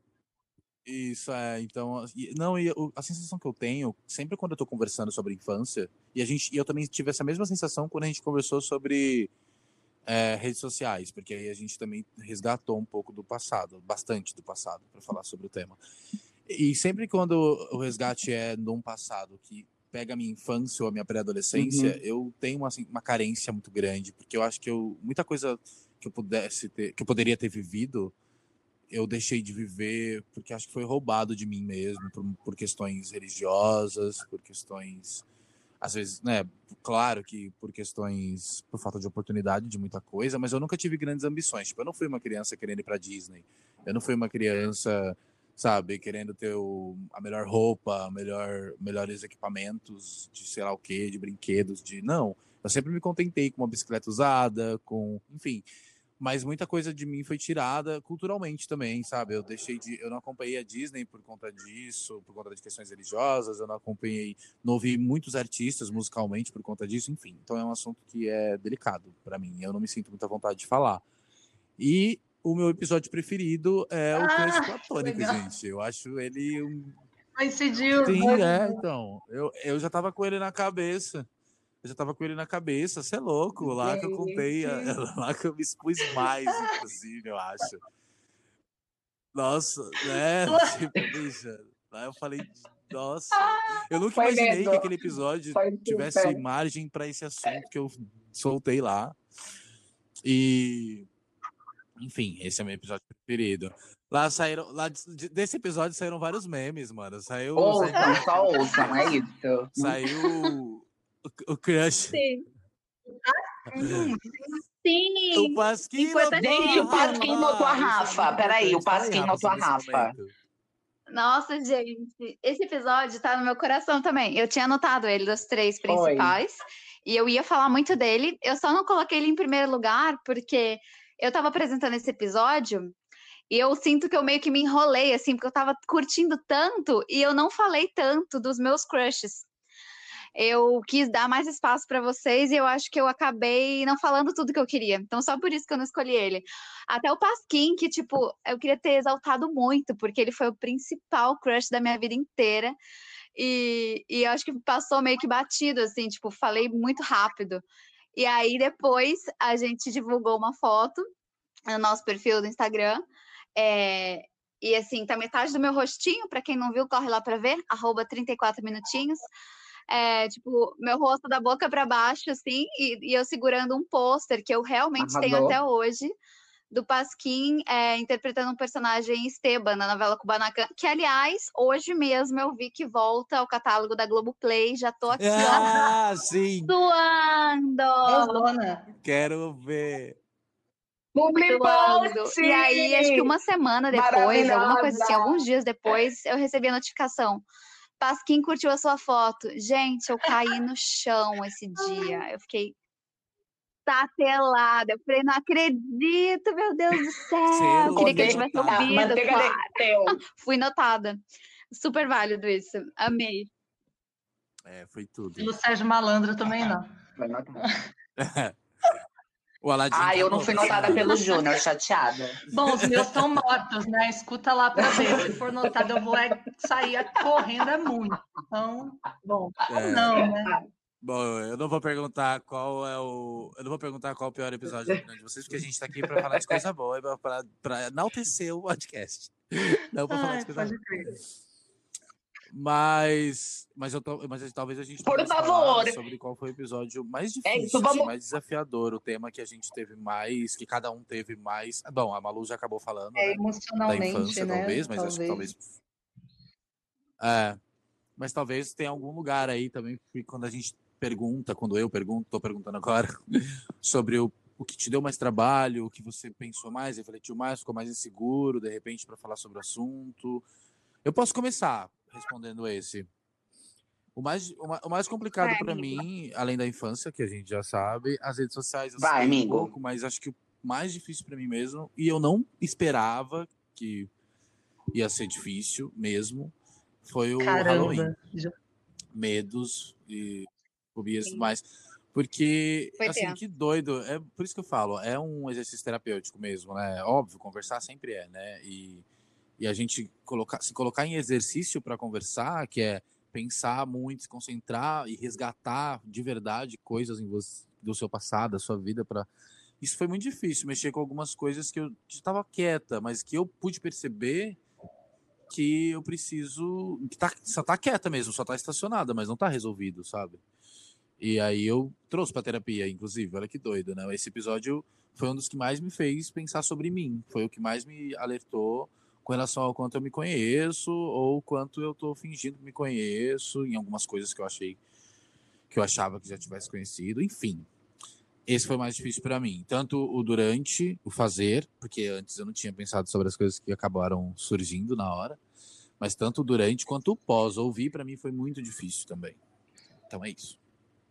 Isso, é, então, e- não, e eu- a sensação que eu tenho, sempre quando eu tô conversando sobre infância, e a gente, e eu também tive essa mesma sensação quando a gente conversou sobre é, redes sociais, porque aí a gente também resgatou um pouco do passado, bastante do passado, para falar sobre o tema. E sempre quando o resgate é num passado que pega a minha infância ou a minha pré-adolescência, Uhum. eu tenho uma, assim, uma carência muito grande, porque eu acho que eu, muita coisa que eu pudesse ter, que eu poderia ter vivido, eu deixei de viver porque acho que foi roubado de mim mesmo, por, por questões religiosas, por questões, às vezes, né, claro que por questões, por falta de oportunidade de muita coisa, mas eu nunca tive grandes ambições. Tipo, eu não fui uma criança querendo ir pra Disney, eu não fui uma criança, sabe, querendo ter o, a melhor roupa, melhor, melhores equipamentos de sei lá o que, de brinquedos, de não. Eu sempre me contentei com uma bicicleta usada, com, enfim, mas muita coisa de mim foi tirada culturalmente também, sabe? Eu deixei de, eu não acompanhei a Disney por conta disso, por conta de questões religiosas, eu não acompanhei, não ouvi muitos artistas musicalmente por conta disso, enfim. Então é um assunto que é delicado para mim, eu não me sinto muita vontade de falar. E o meu episódio preferido é o Crush Ah, Platônico, legal. gente. Eu acho ele um... Coincidiu. Sim, é, então. Eu, eu já tava com ele na cabeça. Eu já tava com ele na cabeça, você é louco. Lá que eu contei, Gente. lá que eu me expus mais, inclusive, eu acho. Nossa, né? Tipo, bicha. Lá eu falei, nossa. Eu nunca Foi imaginei mesmo. que aquele episódio Foi tivesse super. margem para esse assunto que eu soltei lá. E, enfim, esse é o meu episódio preferido. Lá saíram, lá de- desse episódio saíram vários memes, mano. Saiu, Ouçam, saiu, só ouçam, é isso. saiu o, o Crush. Sim. Hum, O Sim. Pasquim Importantíssimo. Gente, o Pasquim notou a Isso é Rafa. muito Peraí, o importante. Fala aí, Pasquim Rafa, notou a sobre esse Rafa. momento. Nossa, gente, esse episódio tá no meu coração também. Eu tinha anotado ele dos três principais e eu ia falar muito dele. Eu só não coloquei ele em primeiro lugar porque eu tava apresentando esse episódio e eu sinto que eu meio que me enrolei, assim, porque eu tava curtindo tanto e eu não falei tanto dos meus crushes. Eu quis dar mais espaço para vocês e eu acho que eu acabei não falando tudo que eu queria. Então, só por isso que eu não escolhi ele. Até o Pasquim, que, tipo, eu queria ter exaltado muito, porque ele foi o principal crush da minha vida inteira. E, e eu acho que passou meio que batido, assim, tipo, falei muito rápido. E aí, depois, a gente divulgou uma foto no nosso perfil do Instagram. É, e, assim, tá metade do meu rostinho. Para quem não viu, corre lá para ver. arroba trinta e quatro minutinhos. é, tipo, meu rosto da boca para baixo, assim, e, e eu segurando um pôster que eu realmente Arrasou. tenho até hoje, do Pasquim é, interpretando um personagem Esteban na novela Kubanacan, que, aliás, hoje mesmo eu vi que volta ao catálogo da Globoplay, já tô aqui, Ah, sim! ó, suando! Rosona. Quero ver. Publi Suando. post! E aí, acho que uma semana depois, alguma coisa assim, Maravilhosa! alguns dias depois, eu recebi a notificação. Pasquim curtiu a sua foto. Gente, eu caí no chão esse dia. Eu fiquei tatelada. Eu falei, não acredito, meu Deus do céu. Selo Queria que eu de tivesse notada. ouvido, Manteiga claro. derreteu. Fui notada. Super válido isso. Amei. É, foi tudo. E o Sérgio Malandro também não. Vai notar. O Aladim Ah, eu não cagou fui pra notada semana. pelo Júnior, chateada. Bom, os meus estão mortos, né? Escuta lá pra ver. Se for notado, eu vou é sair correndo é muito. Então, bom, É. não, né? Bom, eu não vou perguntar qual é o. Eu não vou perguntar qual é o pior episódio da opinião de vocês, porque a gente tá aqui pra falar de coisa boa e pra, pra, pra enaltecer o podcast. Não pra falar Ai, de coisa pode boa. crer. Mas, mas, eu tô, mas talvez a gente Por pudesse favor. falar sobre qual foi o episódio mais É isso, difícil, vamos- assim, mais desafiador, o tema que a gente teve mais, que cada um teve mais. Bom, a Malu já acabou falando, É né? Da emocionalmente, infância, né? talvez, mas acho que talvez. É, mas talvez tenha algum lugar aí também, que quando a gente pergunta, quando eu pergunto, tô perguntando agora, sobre o, o que te deu mais trabalho, o que você pensou mais, refletiu mais, ficou mais inseguro, de repente, para falar sobre o assunto. Eu posso começar respondendo esse. O mais, o ma- o mais complicado Vai, para amigo. mim, além da infância, que a gente já sabe, as redes sociais eu Vai, sei um amigo. pouco, mas acho que o mais difícil para mim mesmo, e eu não esperava que ia ser difícil mesmo, foi o Halloween. Caramba. Já- Medos e fobias e Sim. tudo mais. Porque, Foi assim, tenso. que doido. É por isso que eu falo, é um exercício terapêutico mesmo, né? Óbvio, conversar sempre é, né? E, e a gente colocar, se colocar em exercício para conversar, que é pensar muito, se concentrar e resgatar de verdade coisas em você, do seu passado, da sua vida, para isso foi muito difícil, mexer com algumas coisas que eu estava quieta, mas que eu pude perceber que eu preciso. Que tá, só tá quieta mesmo, só tá estacionada, mas não tá resolvido, sabe? E aí eu trouxe pra terapia, inclusive, olha que doido, né? Esse episódio foi um dos que mais me fez pensar sobre mim. Foi o que mais me alertou com relação ao quanto eu me conheço ou quanto eu tô fingindo que me conheço em algumas coisas que eu achei que eu achava que já tivesse conhecido, enfim. Esse foi mais difícil para mim, tanto o durante, o fazer, porque antes eu não tinha pensado sobre as coisas que acabaram surgindo na hora, mas tanto o durante quanto o pós, ouvir para mim foi muito difícil também. Então é isso.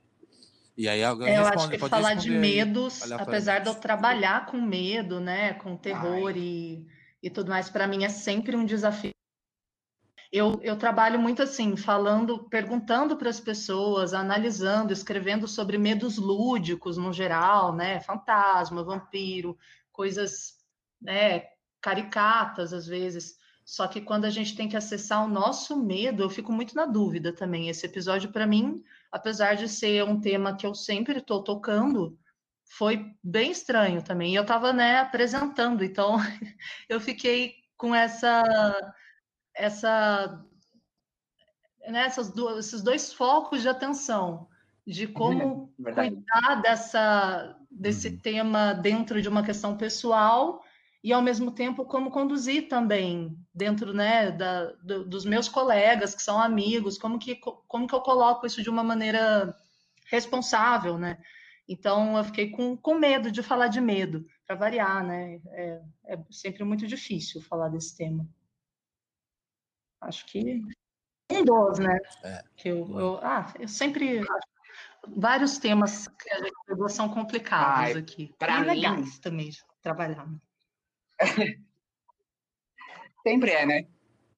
E aí alguém É, eu responde, acho que pode falar de responder aí, medos, apesar de eu aleatoriamente. trabalhar com medo, né, com terror Ai. e, e tudo mais, para mim é sempre um desafio. Eu, eu trabalho muito assim, falando, perguntando para as pessoas, analisando, escrevendo sobre medos lúdicos no geral, né? Fantasma, vampiro, coisas, né, caricatas às vezes. Só que quando a gente tem que acessar o nosso medo, eu fico muito na dúvida também. Esse episódio, para mim, apesar de ser um tema que eu sempre estou tocando, foi bem estranho também. E eu estava, né, apresentando, então eu fiquei com essa essa, né, essas duas, esses dois focos de atenção, de como Verdade. cuidar dessa, desse Uhum. tema dentro de uma questão pessoal e, ao mesmo tempo, como conduzir também dentro, né, da, do, dos meus colegas, que são amigos, como que, como que eu coloco isso de uma maneira responsável, né? Então, eu fiquei com, com medo de falar de medo, para variar, né? É, é sempre muito difícil falar desse tema. Acho que um dos, né? É. Que eu, eu, ah, eu sempre. Vários temas que a gente pegou são complicados Ai, aqui. pra E mim- legais também de trabalhar. Sempre é, né?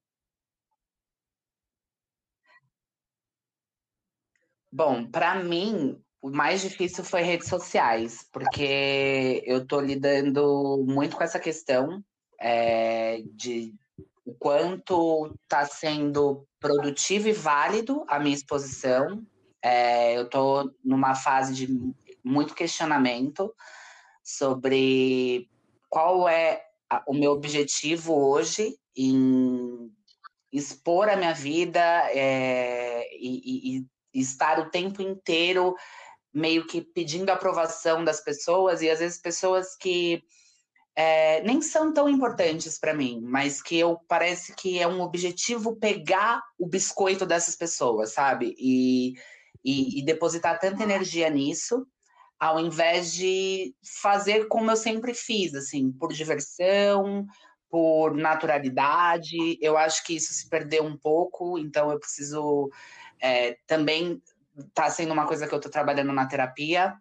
Bom, para mim, o mais difícil foi redes sociais, porque eu tô lidando muito com essa questão é, de o quanto está sendo produtivo e válido a minha exposição. É, eu tô numa fase de muito questionamento sobre qual é a- o meu objetivo hoje em expor a minha vida é, e, e- e estar o tempo inteiro meio que pedindo aprovação das pessoas, e às vezes pessoas que é, nem são tão importantes para mim, mas que eu parece que é um objetivo pegar o biscoito dessas pessoas, sabe? E, e, e depositar tanta energia nisso, ao invés de fazer como eu sempre fiz, assim, por diversão, por naturalidade. Eu acho que isso se perdeu um pouco, então eu preciso é, também tá sendo uma coisa que eu estou trabalhando na terapia,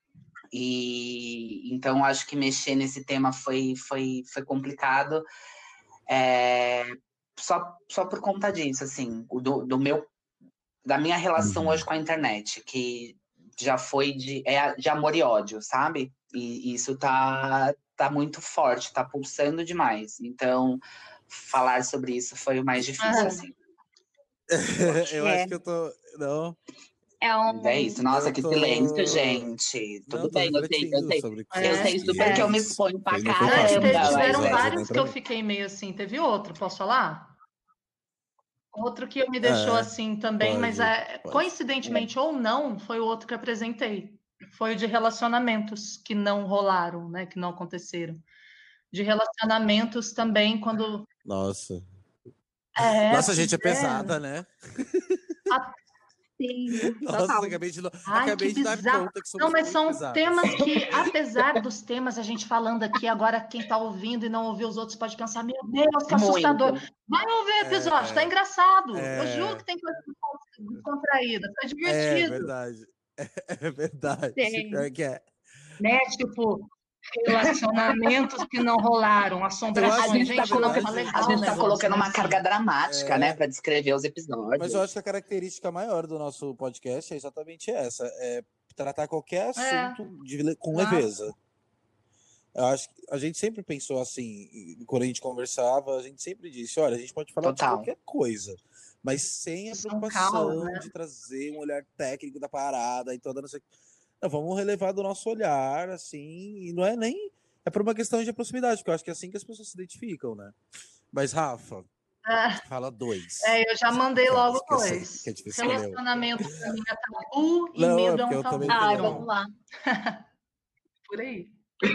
e então acho que mexer nesse tema foi, foi, foi complicado, é, só, só por conta disso, assim, do, do meu, da minha relação Uhum. hoje com a internet, que já foi de, é, de amor e ódio, sabe? E isso tá, tá muito forte, tá pulsando demais. Então, falar sobre isso foi o mais difícil, Ah. assim. Eu É. acho que eu tô. Não. É um... Mas é isso. Nossa, Eu que tô- silêncio, gente. Tudo Não, tô bem, eu sei, eu refletindo sei. sobre o que É. Eu você sei disse, super que eu me realmente. exponho pra Foi- não foi Não, fácil caramba. teve- mesmo, mas tiveram mas é- nem vários pra que eu mim. fiquei meio assim. Teve outro, posso falar? Outro que me É, deixou assim também, mas pode, é, pode. coincidentemente ou não, foi o outro que eu apresentei. Foi o de relacionamentos que não rolaram, né? Que não aconteceram. De relacionamentos também, quando. Nossa. É, Nossa, pois gente, é é. pesada, né? Sim, Nossa, total. acabei de, Ai, que acabei de dar bizarro. conta que Não, somos mas muito são pesados. temas que, apesar dos temas, a gente falando aqui, agora quem está ouvindo e não ouviu os outros pode pensar, meu Deus, que assustador. Muito. Vai ouvir o episódio, É, tá engraçado. é. Eu juro que tem coisa descontraída, tá É divertido. verdade. É verdade. Sim. Pior que é. Né? Tipo, relacionamentos que não rolaram, Eu assombrações. acho A gente que, tá na Gente, não, verdade, tá colocando, legal a gente o tá negócio, colocando né? uma carga dramática, É. né, pra descrever os Mas eu episódios. acho que a característica maior do nosso podcast é exatamente essa: é tratar qualquer assunto de le- com Exato. leveza. Eu acho que a gente sempre pensou assim, e quando a gente conversava, a gente sempre disse: olha, a gente pode falar de Total. qualquer coisa, mas sem a São preocupação calma, né? de trazer um olhar técnico da parada e toda não sei. Não, vamos relevar do nosso olhar, assim, e não é nem. É por uma questão de proximidade, porque eu acho que é assim que as pessoas se identificam, né? Mas, Rafa, Ah, fala dois. é, eu já mandei Aquelas, logo que eu sei dois. que é difícil escolher um. Relacionamento pra mim é tabu e Não, é medo é porque um eu tabu. também Ai, tenho vamos um. lá. Por aí.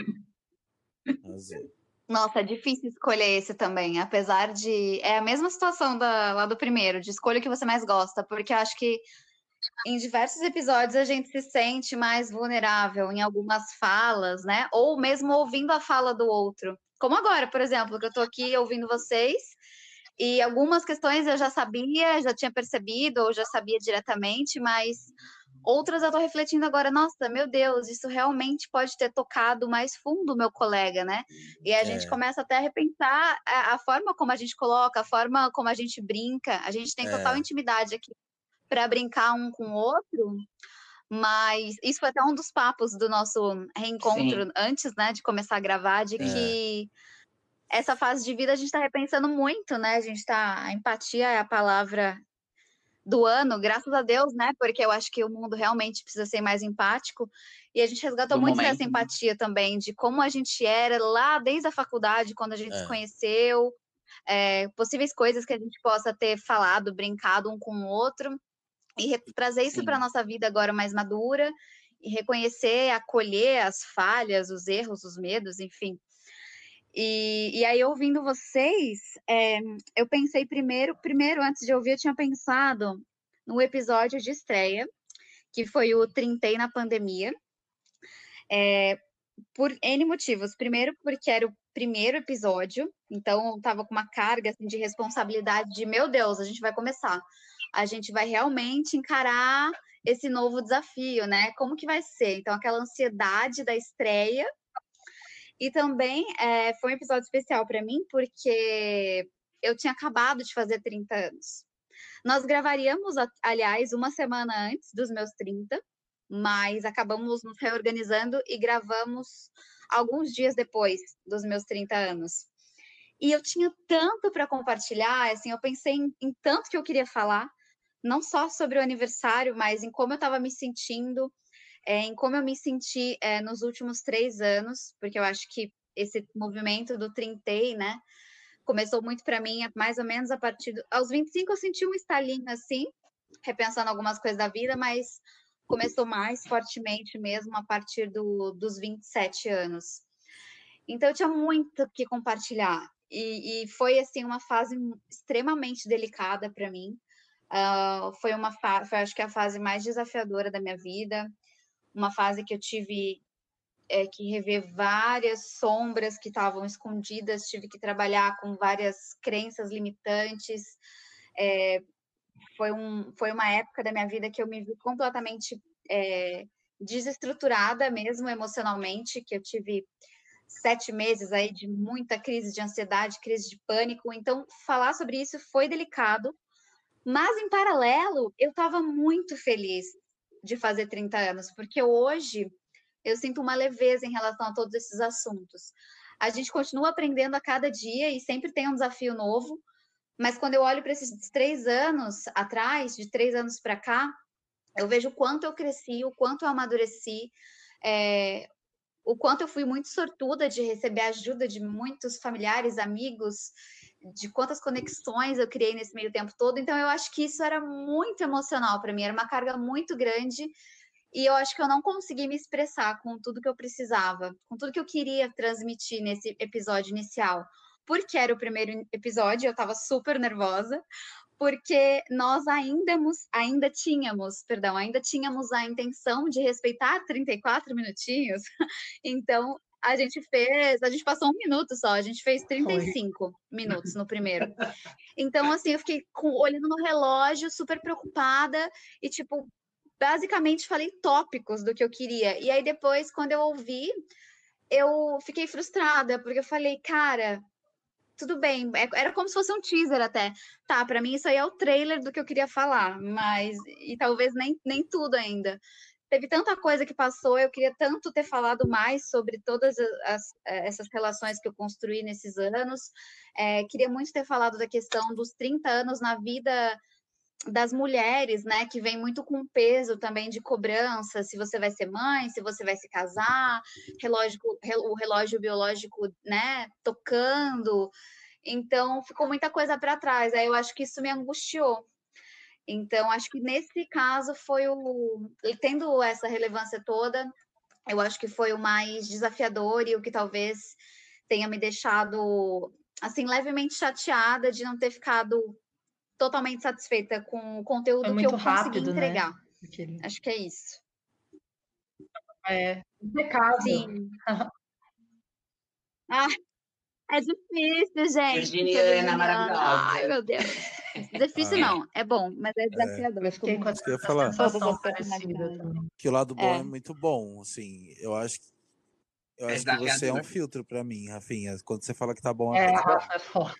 Azul. Nossa, é difícil escolher esse também, apesar de... É a mesma situação da, lá do primeiro, de escolha o que você mais gosta, porque eu acho que em diversos episódios a gente se sente mais vulnerável em algumas falas, né? Ou mesmo ouvindo a fala do outro. Como agora, por exemplo, que eu tô aqui ouvindo vocês e algumas questões eu já sabia, já tinha percebido ou já sabia diretamente, mas outras eu tô refletindo agora, nossa, meu Deus, isso realmente pode ter tocado mais fundo o meu colega, né? E a gente É. começa até a repensar a, a forma como a gente coloca, a forma como a gente brinca. A gente tem É. total intimidade aqui para brincar um com o outro, mas isso foi até um dos papos do nosso reencontro Sim. antes, né, de começar a gravar, de que essa fase de vida a gente está repensando muito, né? A gente tá. A empatia é a palavra do ano, graças a Deus, né? Porque eu acho que o mundo realmente precisa ser mais empático. E a gente resgatou Do muito momento, dessa né? empatia também, de como a gente era lá desde a faculdade, quando a gente É. se conheceu, é, possíveis coisas que a gente possa ter falado, brincado um com o outro, e re- trazer isso Sim. para nossa vida agora mais madura, e reconhecer, acolher as falhas, os erros, os medos, enfim. E, e aí, ouvindo vocês, é, eu pensei primeiro, primeiro, antes de ouvir, eu tinha pensado no episódio de estreia, que foi o Trintei na Pandemia, é, por N motivos. Primeiro, porque era o primeiro episódio, então eu tava com uma carga assim, de responsabilidade de, meu Deus, a gente vai começar. A gente vai realmente encarar esse novo desafio, né? Como que vai ser? Então, aquela ansiedade da estreia. E também é, foi um episódio especial para mim, porque eu tinha acabado de fazer trinta anos. Nós gravaríamos, aliás, uma semana antes dos meus trinta, mas acabamos nos reorganizando e gravamos alguns dias depois dos meus trinta anos. E eu tinha tanto para compartilhar, assim, eu pensei em, em tanto que eu queria falar, não só sobre o aniversário, mas em como eu estava me sentindo, é, em como eu me senti é, nos últimos três anos, porque eu acho que esse movimento do Trintei, né, começou muito para mim, mais ou menos a partir do, aos vinte e cinco eu senti um estalinho assim, repensando algumas coisas da vida, mas começou mais fortemente mesmo a partir do, dos vinte e sete anos. Então eu tinha muito o que compartilhar. E, e foi assim uma fase extremamente delicada para mim. Uh, foi uma fa- foi, acho que a fase mais desafiadora da minha vida, uma fase que eu tive é, que rever várias sombras que estavam escondidas, tive que trabalhar com várias crenças limitantes. É, foi, um, foi uma época da minha vida que eu me vi completamente é, desestruturada mesmo emocionalmente, que eu tive sete meses aí de muita crise de ansiedade, crise de pânico. Então, falar sobre isso foi delicado, mas em paralelo, eu estava muito feliz de fazer trinta anos, porque hoje eu sinto uma leveza em relação a todos esses assuntos. A gente continua aprendendo a cada dia e sempre tem um desafio novo, mas quando eu olho para esses três anos atrás, de três anos para cá, eu vejo o quanto eu cresci, o quanto eu amadureci, é, o quanto eu fui muito sortuda de receber a ajuda de muitos familiares, amigos, de quantas conexões eu criei nesse meio tempo todo. Então, eu acho que isso era muito emocional para mim, era uma carga muito grande. E eu acho que eu não consegui me expressar com tudo que eu precisava, com tudo que eu queria transmitir nesse episódio inicial. Porque era o primeiro episódio, eu estava super nervosa, porque nós ainda, ainda tínhamos, perdão, ainda tínhamos a intenção de respeitar trinta e quatro minutinhos. Então, a gente fez, a gente passou um minuto só, a gente fez trinta e cinco Foi. Minutos no primeiro. Então, assim, eu fiquei com, olhando no relógio, super preocupada, e tipo, basicamente falei tópicos do que eu queria. E aí depois, quando eu ouvi, eu fiquei frustrada, porque eu falei, cara, tudo bem, era como se fosse um teaser até. Tá, para mim isso aí é o trailer do que eu queria falar, mas e talvez nem, nem tudo ainda. Teve tanta coisa que passou, eu queria tanto ter falado mais sobre todas as, essas relações que eu construí nesses anos. É, queria muito ter falado da questão dos trinta anos na vida das mulheres, né, que vem muito com peso também de cobrança, se você vai ser mãe, se você vai se casar, relógio, o relógio biológico, né, tocando. Então, ficou muita coisa para trás. Aí eu acho que isso me angustiou. Então, acho que nesse caso foi o... Tendo essa relevância toda, eu acho que foi o mais desafiador e o que talvez tenha me deixado, assim, levemente chateada de não ter ficado totalmente satisfeita com o conteúdo que eu consegui entregar. Né? Porque... Acho que é isso. É, impecável. Sim. Ah, é difícil, gente. Virginiana maravilhosa. Ai, meu Deus. Difícil ah. não, é bom, mas é desafiador. É, eu fiquei com a que eu ia falar. sensação parecida também. Que o lado bom é. é muito bom, assim, eu acho que eu acho que você é um filtro pra mim, Rafinha. Quando você fala que tá bom, é, é, a Rafa é foda.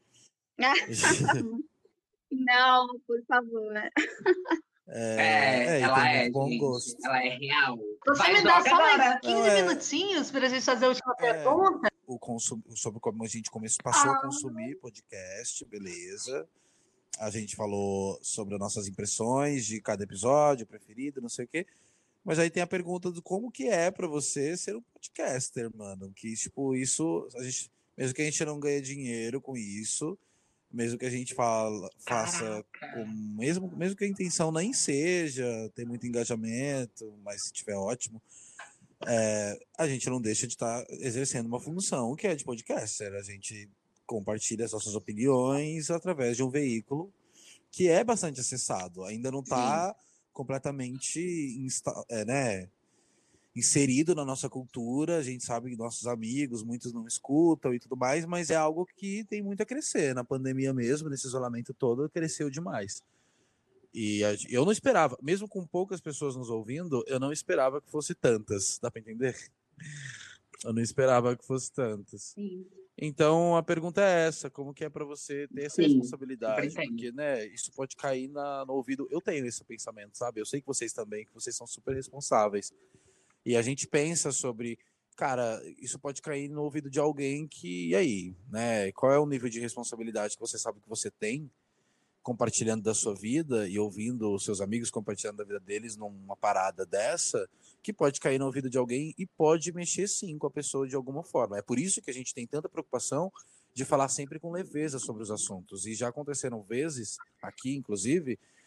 Não, por favor. É, é, é ela é, bom gente, gosto. ela é real. Você Vai, me dá só agora. mais quinze Não, é... minutinhos pra gente fazer a última é, pergunta? O consum... Sobre como a gente começou, passou ah. a consumir podcast, beleza. A gente falou sobre as nossas impressões de cada episódio, preferido, não sei o quê. Mas aí tem a pergunta do como que é pra você ser um podcaster, mano. Que, tipo, isso, a gente, mesmo que a gente não ganhe dinheiro com isso, mesmo que a gente fala, faça com, mesmo, mesmo que a intenção nem seja ter muito engajamento, mas se tiver ótimo, é, a gente não deixa de estar tá exercendo uma função que é de podcaster. A gente compartilha as nossas opiniões através de um veículo que é bastante acessado. Ainda não está completamente insta- é, né, inserido na nossa cultura. A gente sabe que nossos amigos, muitos não escutam e tudo mais, mas é algo que tem muito a crescer. Na pandemia mesmo, nesse isolamento todo, cresceu demais. E a, eu não esperava, mesmo com poucas pessoas nos ouvindo, eu não esperava que fosse tantas. Dá para entender? Eu não esperava que fosse tantas. Sim. Então a pergunta é essa: como que é para você ter essa Sim, responsabilidade? Porque, né, isso pode cair na, no ouvido. Eu tenho esse pensamento, sabe? Eu sei que vocês também, que vocês são super responsáveis. E a gente pensa sobre, cara, isso pode cair no ouvido de alguém que, e aí, né? Qual é o nível de responsabilidade que você sabe que você tem compartilhando da sua vida e ouvindo os seus amigos compartilhando da vida deles numa parada dessa, que pode cair no ouvido de alguém e pode mexer sim com a pessoa de alguma forma. É por isso que a gente tem tanta preocupação de falar sempre com leveza sobre os assuntos. E já aconteceram vezes, aqui inclusive,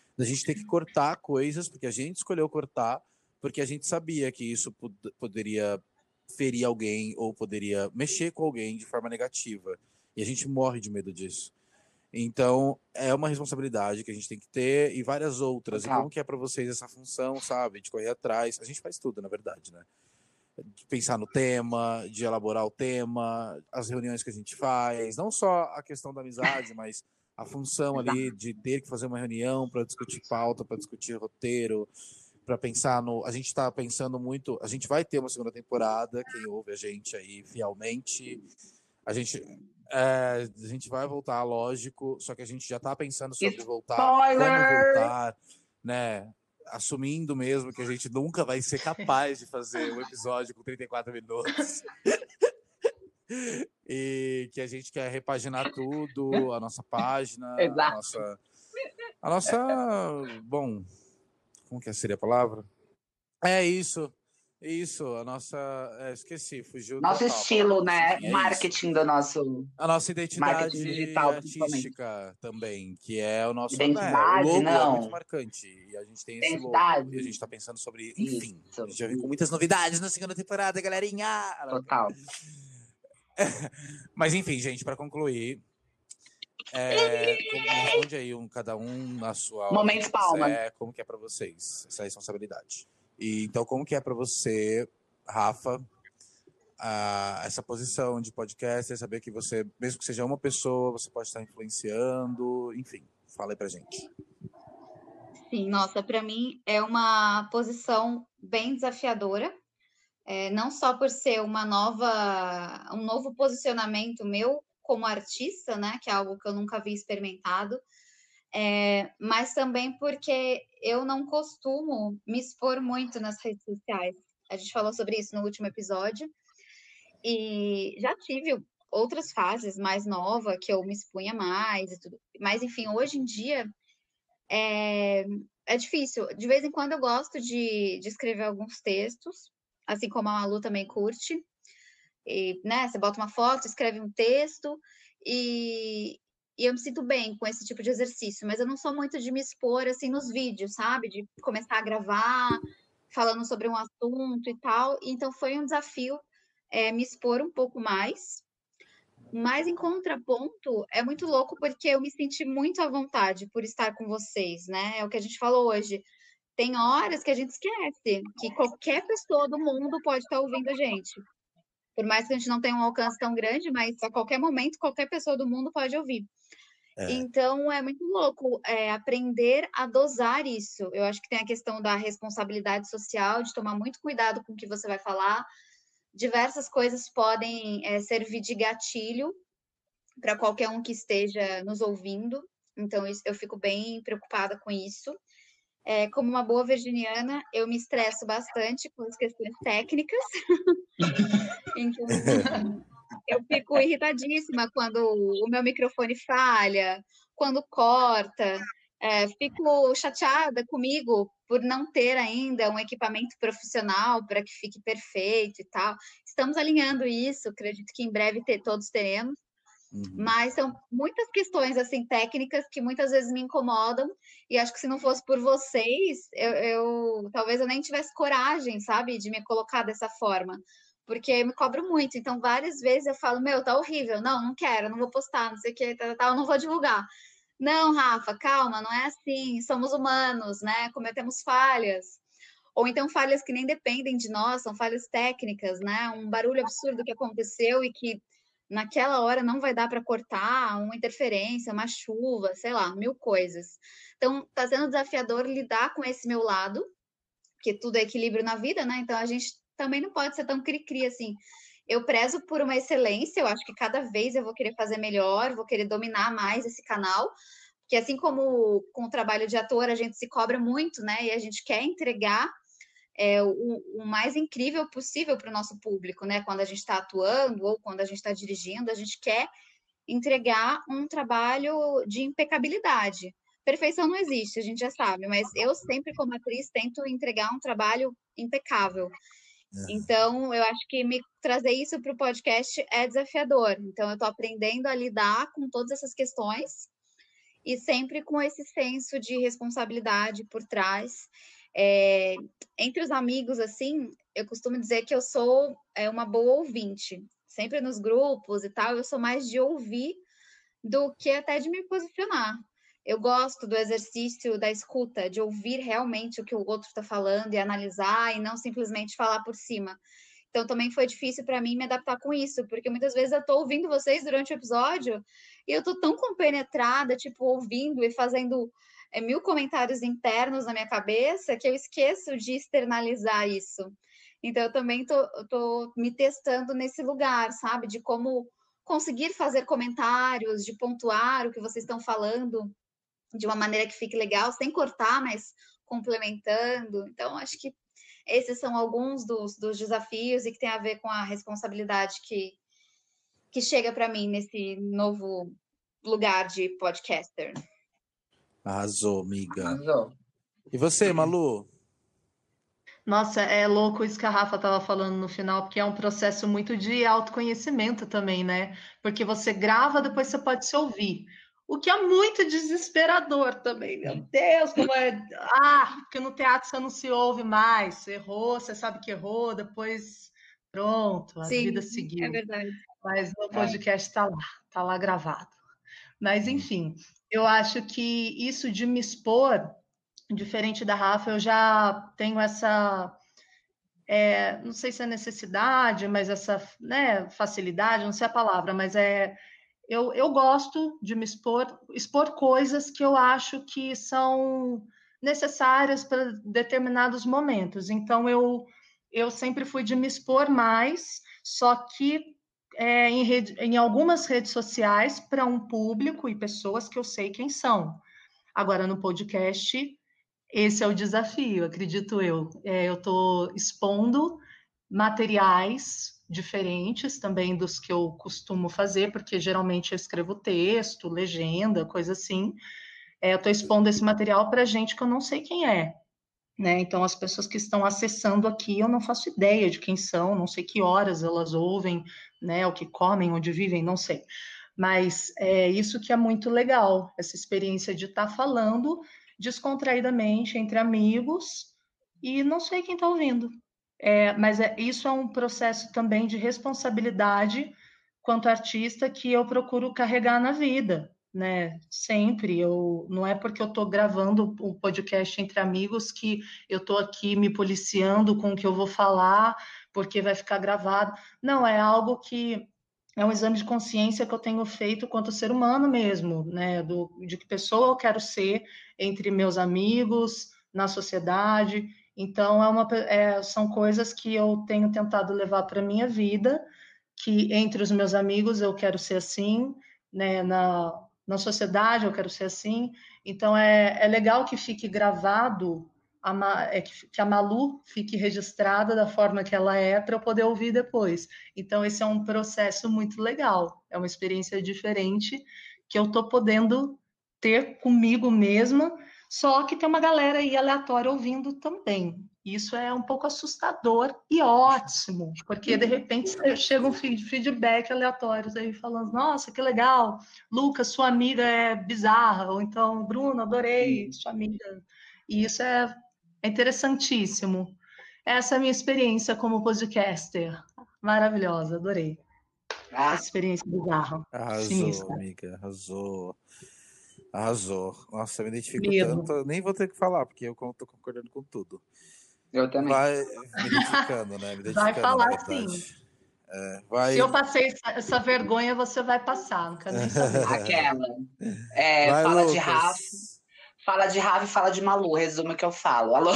da gente ter que cortar coisas, porque a gente escolheu cortar, porque a gente sabia que isso pod poderia ferir alguém ou poderia mexer com alguém de forma negativa. E a gente morre de medo disso. Então, é uma responsabilidade que a gente tem que ter e várias outras. Total. E como que é para vocês essa função, sabe? De correr atrás. A gente faz tudo, na verdade, né? De pensar no tema, de elaborar o tema, as reuniões que a gente faz. Não só a questão da amizade, mas a função ali de ter que fazer uma reunião para discutir pauta, para discutir roteiro, para pensar no... A gente está pensando muito... A gente vai ter uma segunda temporada, quem ouve a gente aí fielmente. A gente... É, a gente vai voltar, lógico, só que a gente já está pensando sobre voltar, Spoiler! como voltar, né? Assumindo mesmo que a gente nunca vai ser capaz de fazer um episódio com trinta e quatro minutos. E que a gente quer repaginar tudo, a nossa página, a Exato. nossa... A nossa... Bom, como que seria a palavra? É isso. Isso, a nossa... É, esqueci, fugiu Nosso total a estilo, palavra, mas né? enfim, é Marketing isso. do nosso... A nossa identidade Marketing digital, principalmente. artística também, que é o nosso... Identidade, né, o logo é não. muito marcante, e a gente tem esse logo, Identidade. e a gente tá pensando sobre... Enfim, Isso, a gente já vem com muitas novidades na segunda temporada, galerinha! Total. Mas enfim, gente, para concluir, é, como, me responde aí um, cada um na sua ordem Momentos que palmas. quiser, como que é para vocês essa responsabilidade. E então, como que é para você, Rafa, a, essa posição de podcaster, saber que você, mesmo que seja uma pessoa, você pode estar influenciando, enfim, fala aí pra gente. Sim, nossa, para mim é uma posição bem desafiadora, é, não só por ser uma nova, um novo posicionamento meu como artista, né, que é algo que eu nunca havia experimentado, é, mas também porque eu não costumo me expor muito nas redes sociais. A gente falou sobre isso no último episódio, e já tive outras fases mais nova que eu me expunha mais e tudo. Mas, enfim, hoje em dia é, é difícil. De vez em quando eu gosto de, de escrever alguns textos, assim como a Malu também curte. E, né, você bota uma foto, escreve um texto e, e eu me sinto bem com esse tipo de exercício, mas eu não sou muito de me expor assim nos vídeos, sabe? De começar a gravar falando sobre um assunto e tal. Então foi um desafio é, me expor um pouco mais. Mas em contraponto, é muito louco porque eu me senti muito à vontade por estar com vocês, né? É o que a gente falou hoje. Tem horas que a gente esquece que qualquer pessoa do mundo pode estar ouvindo a gente. Por mais que a gente não tenha um alcance tão grande, mas a qualquer momento, qualquer pessoa do mundo pode ouvir. É. Então, é muito louco é, aprender a dosar isso. Eu acho que tem a questão da responsabilidade social, de tomar muito cuidado com o que você vai falar. Diversas coisas podem é, servir de gatilho para qualquer um que esteja nos ouvindo. Então, isso, eu fico bem preocupada com isso. É, como uma boa virginiana, eu me estresso bastante com as questões técnicas. Então, eu fico irritadíssima quando o meu microfone falha, quando corta. É, fico chateada comigo por não ter ainda um equipamento profissional para que fique perfeito e tal. Estamos alinhando isso, acredito que em breve ter, todos teremos. Uhum. Mas são muitas questões assim técnicas que muitas vezes me incomodam e acho que se não fosse por vocês, eu, eu talvez eu nem tivesse coragem, sabe, de me colocar dessa forma, porque eu me cobro muito. Então várias vezes eu falo, meu, tá horrível, não, não quero, não vou postar, não sei o que, tá, tá, eu não vou divulgar. Não, Rafa, calma, não é assim, somos humanos, né, cometemos falhas. Ou então falhas que nem dependem de nós, são falhas técnicas, né, um barulho absurdo que aconteceu e que naquela hora não vai dar para cortar, uma interferência, uma chuva, sei lá, mil coisas. Então, está sendo desafiador lidar com esse meu lado, porque tudo é equilíbrio na vida, né? Então, a gente também não pode ser tão cri-cri assim. Eu prezo por uma excelência, eu acho que cada vez eu vou querer fazer melhor, vou querer dominar mais esse canal, porque assim como com o trabalho de ator, a gente se cobra muito, né? E a gente quer entregar É, o, o mais incrível possível para o nosso público, né? Quando a gente está atuando ou quando a gente está dirigindo, a gente quer entregar um trabalho de impecabilidade. Perfeição não existe, a gente já sabe, mas eu sempre, como atriz, tento entregar um trabalho impecável. Uhum. Então, eu acho que me trazer isso para o podcast é desafiador. Então, eu estou aprendendo a lidar com todas essas questões e sempre com esse senso de responsabilidade por trás. É, entre os amigos, assim, eu costumo dizer que eu sou é, uma boa ouvinte. Sempre nos grupos e tal, eu sou mais de ouvir do que até de me posicionar. Eu gosto do exercício da escuta, de ouvir realmente o que o outro está falando e analisar, e não simplesmente falar por cima. Então, também foi difícil para mim me adaptar com isso, porque muitas vezes eu estou ouvindo vocês durante o episódio e eu estou tão compenetrada, tipo, ouvindo e fazendo é, mil comentários internos na minha cabeça que eu esqueço de externalizar isso. Então, eu também estou me testando nesse lugar, sabe? De como conseguir fazer comentários, de pontuar o que vocês estão falando de uma maneira que fique legal, sem cortar, mas complementando. Então, acho que esses são alguns dos, dos desafios e que tem a ver com a responsabilidade que, que chega para mim nesse novo lugar de podcaster. Arrasou, amiga. Arrasou. E você, Malu? Nossa, é louco isso que a Rafa estava falando no final, porque é um processo muito de autoconhecimento também, né? Porque você grava, depois você pode se ouvir. O que é muito desesperador também, meu Deus, como é. Ah, porque no teatro você não se ouve mais, você errou, você sabe que errou, depois pronto, a Sim, vida seguiu. É verdade. Mas no podcast está lá, está lá gravado. Mas, enfim, eu acho que isso de me expor, diferente da Rafa, eu já tenho essa. É, não sei se é necessidade, mas essa, né, facilidade, não sei a palavra, mas é. Eu, eu gosto de me expor, expor coisas que eu acho que são necessárias para determinados momentos. Então, eu, eu sempre fui de me expor mais, só que é, em, rede, em algumas redes sociais para um público e pessoas que eu sei quem são. Agora, no podcast, esse é o desafio, acredito eu. É, eu estou expondo materiais diferentes também dos que eu costumo fazer, porque geralmente eu escrevo texto, legenda, coisa assim. É, eu estou expondo esse material para gente que eu não sei quem é, né? Então, as pessoas que estão acessando aqui, eu não faço ideia de quem são, não sei que horas elas ouvem, né? O que comem, onde vivem, não sei. Mas é isso que é muito legal, essa experiência de estar tá falando descontraídamente entre amigos e não sei quem está ouvindo. É, mas é, isso é um processo também de responsabilidade quanto artista que eu procuro carregar na vida, né? Sempre. Eu, não é porque eu estou gravando o um podcast entre amigos que eu estou aqui me policiando com o que eu vou falar, porque vai ficar gravado. Não, é algo que é um exame de consciência que eu tenho feito quanto ser humano mesmo, né? Do, de que pessoa eu quero ser entre meus amigos, na sociedade. Então, é uma, é, são coisas que eu tenho tentado levar para a minha vida, que entre os meus amigos eu quero ser assim, né? na, na sociedade eu quero ser assim. Então, é, é legal que fique gravado, a, é, que, que a Malu fique registrada da forma que ela é, para eu poder ouvir depois. Então, esse é um processo muito legal, é uma experiência diferente que eu estou podendo ter comigo mesma, só que tem uma galera aí aleatória ouvindo também. Isso é um pouco assustador e ótimo, porque de repente chega um feedback aleatório aí falando, nossa, que legal, Lucas, sua amiga é bizarra, ou então, Bruno, adorei sua amiga. E isso é, é interessantíssimo. Essa é a minha experiência como podcaster. Maravilhosa, adorei. Ah, Essa experiência bizarra. Arrasou, Sinistra. amiga, arrasou. Arrasou. Nossa, eu me identifico Medo. tanto, nem vou ter que falar, porque eu tô concordando com tudo. eu também. Vai me identificando, né? Me Vai identificando, falar na verdade. sim. É, vai... Se eu passei essa, essa vergonha, você vai passar, não quero nem saber. Aquela. É, vai, fala Lucas. de Rafa, fala de Rafa e fala de Malu, resumo o que eu falo. Alô?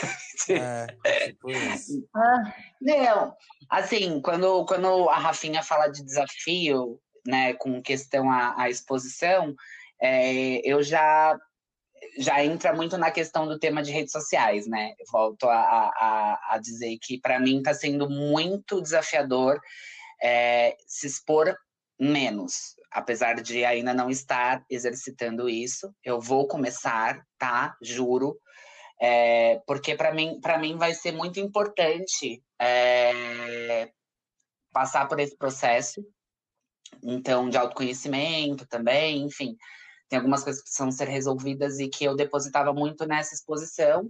É, tipo isso. Ah, Não, assim, quando, quando a Rafinha fala de desafio, né, com questão à, à exposição, é, eu já já entra muito na questão do tema de redes sociais, né? Eu volto a, a, a dizer que para mim está sendo muito desafiador é, se expor menos, apesar de ainda não estar exercitando isso. Eu vou começar, tá? Juro. É, porque para mim, para mim vai ser muito importante é, passar por esse processo, então, de autoconhecimento também, enfim, tem algumas coisas que precisam ser resolvidas e que eu depositava muito nessa exposição,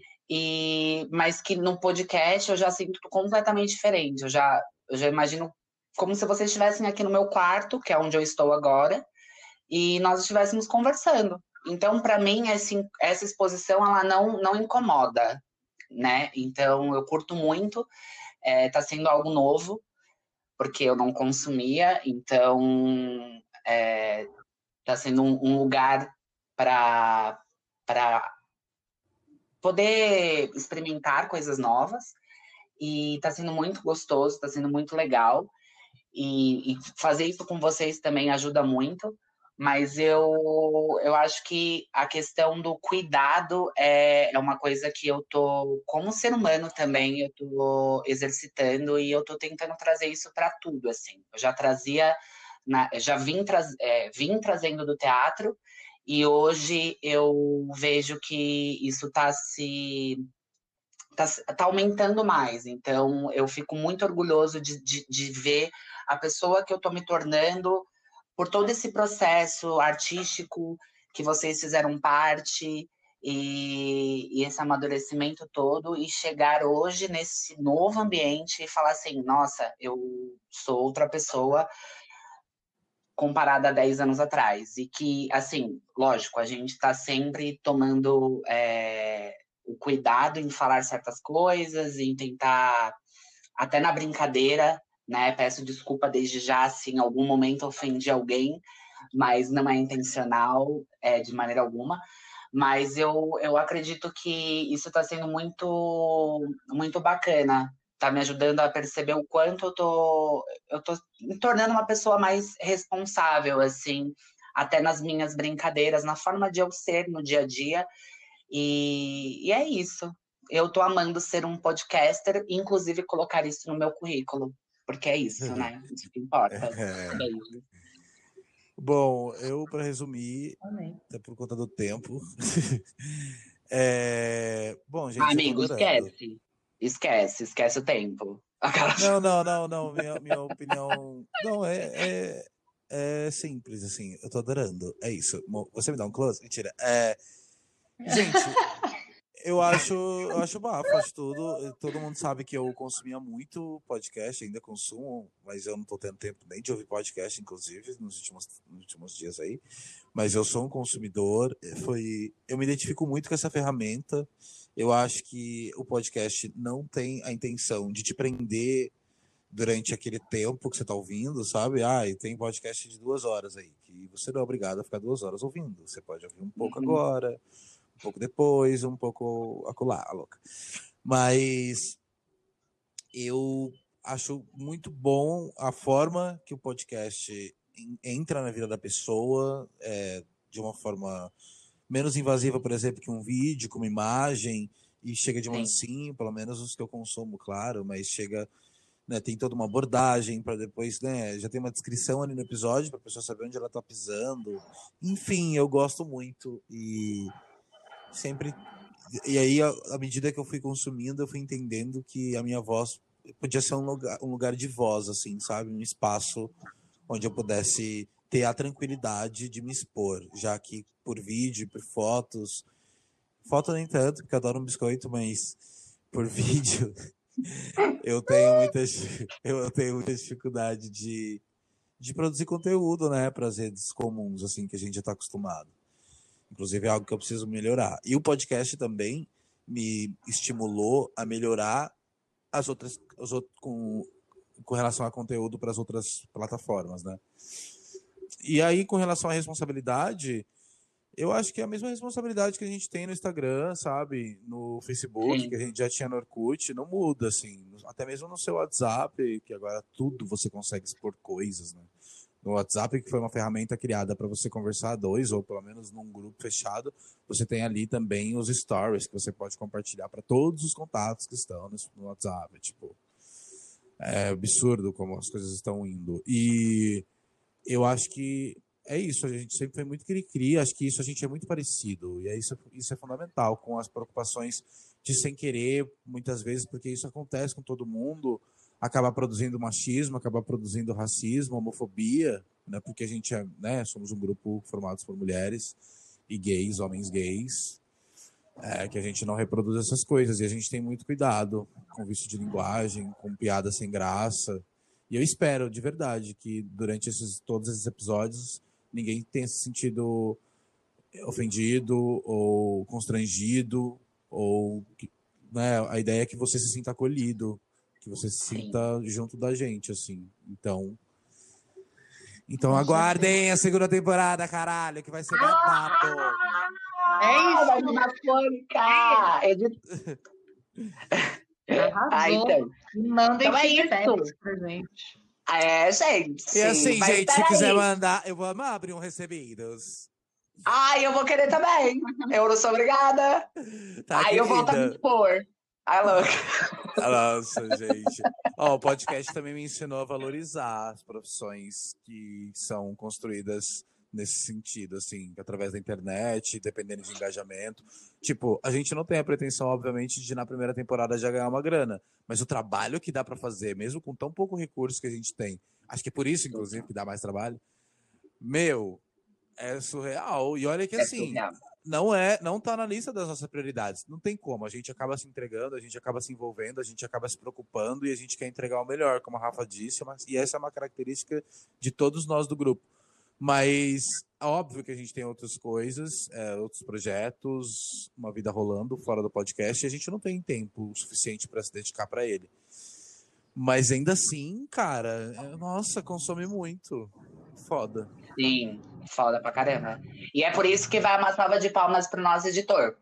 e, mas que no podcast eu já sinto completamente diferente. Eu já, eu já imagino como se vocês estivessem aqui no meu quarto, que é onde eu estou agora, e nós estivéssemos conversando. Então, para mim, esse, essa exposição, ela não, não incomoda, né? Então, eu curto muito, é, tá sendo algo novo, porque eu não consumia, então é, tá sendo um, um lugar para para poder experimentar coisas novas, e tá sendo muito gostoso, tá sendo muito legal, e, e fazer isso com vocês também ajuda muito, mas eu, eu acho que a questão do cuidado é, é uma coisa que eu tô, como ser humano também, eu tô exercitando, e eu tô tentando trazer isso para tudo, assim. Eu já trazia, na, já vim, tra, é, vim trazendo do teatro, e hoje eu vejo que isso está se tá, tá aumentando mais. Então, eu fico muito orgulhoso de, de, de ver a pessoa que eu estou me tornando por todo esse processo artístico que vocês fizeram parte, e, e esse amadurecimento todo, e chegar hoje nesse novo ambiente e falar assim, nossa, eu sou outra pessoa comparada a dez anos atrás. E que, assim, lógico, a gente está sempre tomando é, o cuidado em falar certas coisas, em tentar, até na brincadeira, né? Peço desculpa desde já se em algum momento ofendi alguém, mas não é intencional, é, de maneira alguma. Mas eu, eu acredito que isso está sendo muito, muito bacana. Tá me ajudando a perceber o quanto eu tô, eu tô me tornando uma pessoa mais responsável, assim, até nas minhas brincadeiras, na forma de eu ser no dia a dia. E, e é isso. Eu tô amando ser um podcaster, inclusive colocar isso no meu currículo, porque é isso, né? Isso que importa. É. Beijo. Bom, eu, para resumir, Amém. até por conta do tempo. é... Bom, gente, Amigo, eu tô adorando. esquece. Esquece, esquece o tempo. Não, não, não, não. Minha, minha opinião. Não, é, é, é simples, assim. Eu tô adorando. É isso. Você me dá um close? Mentira. É... Gente, eu acho, eu acho bafo, acho tudo. Todo mundo sabe que eu consumia muito podcast, ainda consumo, mas eu não tô tendo tempo nem de ouvir podcast, inclusive, nos últimos, nos últimos dias aí. Mas eu sou um consumidor. Foi, eu me identifico muito com essa ferramenta. Eu acho que o podcast não tem a intenção de te prender durante aquele tempo que você está ouvindo, sabe? Ah, e tem podcast de duas horas aí, que você não é obrigado a ficar duas horas ouvindo. Você pode ouvir um pouco Uhum. agora, um pouco depois, um pouco acolá, louca. Mas eu acho muito bom a forma que o podcast entra na vida da pessoa, é, de uma forma menos invasiva, por exemplo, que um vídeo, com uma imagem, e chega de Sim. mansinho, pelo menos os que eu consumo, claro, mas chega, né, tem toda uma abordagem para depois, né, já tem uma descrição ali no episódio para a pessoa saber onde ela tá pisando. Enfim, eu gosto muito, e sempre, e aí à medida que eu fui consumindo, eu fui entendendo que a minha voz podia ser um lugar, um lugar de voz, assim, sabe, um espaço onde eu pudesse ter a tranquilidade de me expor, já que por vídeo, por fotos, foto nem tanto, porque eu adoro um biscoito, mas por vídeo eu tenho muita, eu tenho muita dificuldade de, de produzir conteúdo, né, para as redes comuns, assim, que a gente já está acostumado. Inclusive é algo que eu preciso melhorar. E o podcast também me estimulou a melhorar as outras, as outras com, com relação a conteúdo para as outras plataformas, né? E aí, com relação à responsabilidade, eu acho que é a mesma responsabilidade que a gente tem no Instagram, sabe? No Facebook, Sim. que a gente já tinha no Orkut, não muda, assim. Até mesmo no seu WhatsApp, que agora tudo você consegue expor coisas, né? No WhatsApp, que foi uma ferramenta criada para você conversar a dois, ou pelo menos num grupo fechado, você tem ali também os stories, que você pode compartilhar para todos os contatos que estão no WhatsApp. Tipo, é absurdo como as coisas estão indo. E eu acho que é isso, a gente sempre foi muito cri-cri, acho que isso a gente é muito parecido, e é isso, isso é fundamental, com as preocupações de sem querer, muitas vezes, porque isso acontece com todo mundo, acaba produzindo machismo, acaba produzindo racismo, homofobia, né? Porque a gente é, né, somos um grupo formado por mulheres e gays, homens gays, é, que a gente não reproduz essas coisas. E a gente tem muito cuidado com vício de linguagem, com piada sem graça. E eu espero, de verdade, que durante esses, todos esses episódios ninguém tenha se sentido ofendido ou constrangido, ou né, a ideia é que você se sinta acolhido, que você se Sim. sinta junto da gente, assim. Então, então aguardem a segunda temporada, caralho, que vai ser babado. É isso. Vai tomar fônica! Edit... Arrasou. Ah, então. Mandem Então é feedbacks isso. pra gente. É, gente. E assim, Mas gente, se peraí. quiser mandar, eu vou amar abrir um recebidos. Ai, eu vou querer também. Eu não sou obrigada. Tá, Aí eu volto a me querida? expor. Ai, louca. Nossa, gente. Ó, o podcast também me ensinou a valorizar as profissões que são construídas nesse sentido, assim, através da internet, dependendo de engajamento. Tipo, a gente não tem a pretensão, obviamente, de na primeira temporada já ganhar uma grana, mas o trabalho que dá pra fazer, mesmo com tão pouco recurso que a gente tem, acho que é por isso, inclusive, que dá mais trabalho, meu, é surreal. E olha que, É assim, surreal. não é, não tá na lista das nossas prioridades. Não tem como. A gente acaba se entregando, a gente acaba se envolvendo, a gente acaba se preocupando e a gente quer entregar o melhor, como a Rafa disse, mas, e essa é uma característica de todos nós do grupo. Mas óbvio que a gente tem outras coisas, é, outros projetos, uma vida rolando fora do podcast e a gente não tem tempo suficiente para se dedicar para ele. Mas ainda assim, cara, é, nossa, consome muito. Foda. Sim, foda pra caramba. E é por isso que vai uma salva de palmas pro nosso editor.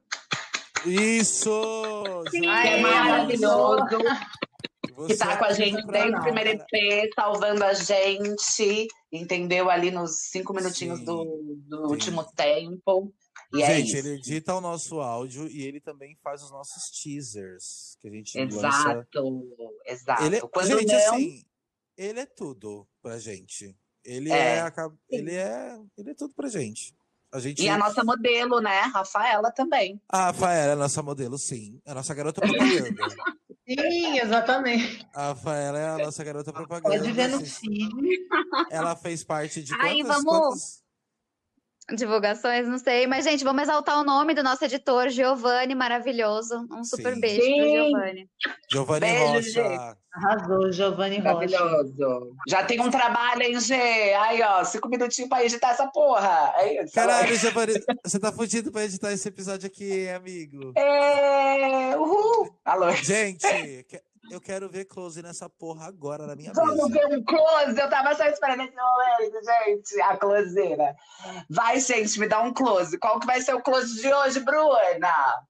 Isso! Sim. Que Juliana! é maravilhoso. Você Que tá com a é gente desde o sensacional, primeiro cara. E P, salvando a gente, entendeu? Ali nos cinco minutinhos Sim, do, do sim. último tempo. E é Gente, isso. ele edita o nosso áudio e ele também faz os nossos teasers, que a gente lança. Exato, exato. Ele, Quando gente, não, assim, ele é tudo pra gente. Ele É. é, a ca- ele é, ele é tudo pra gente. A gente, e a nossa modelo, né? Rafaela também. a Rafaela é a nossa modelo, sim. A nossa garota propaganda. Sim, exatamente. A Rafaela é a nossa garota propaganda. Pode ver no Vocês- feed. Ela fez parte de Aí, quantas, vamos- quantas... Divulgações, não sei. Mas, gente, vamos exaltar o nome do nosso editor, Giovanni, maravilhoso. Um super Sim. beijo pro Sim. Giovanni. Giovanni Beijo, Rocha. gente. Arrasou, Giovanni Rocha. Maravilhoso. Já tem um trabalho, hein, Gê? Aí, ó, cinco minutinhos pra editar essa porra. É isso. Caralho, Giovanni, você tá fudido pra editar esse episódio aqui, amigo. É... Uhul. Alô. Gente, que- eu quero ver close nessa porra agora na minha Vamos mesa. ver um close. Eu tava só esperando esse momento, gente. A closeira. Vai, gente, me dá um close. Qual que vai ser o close de hoje, Bruna?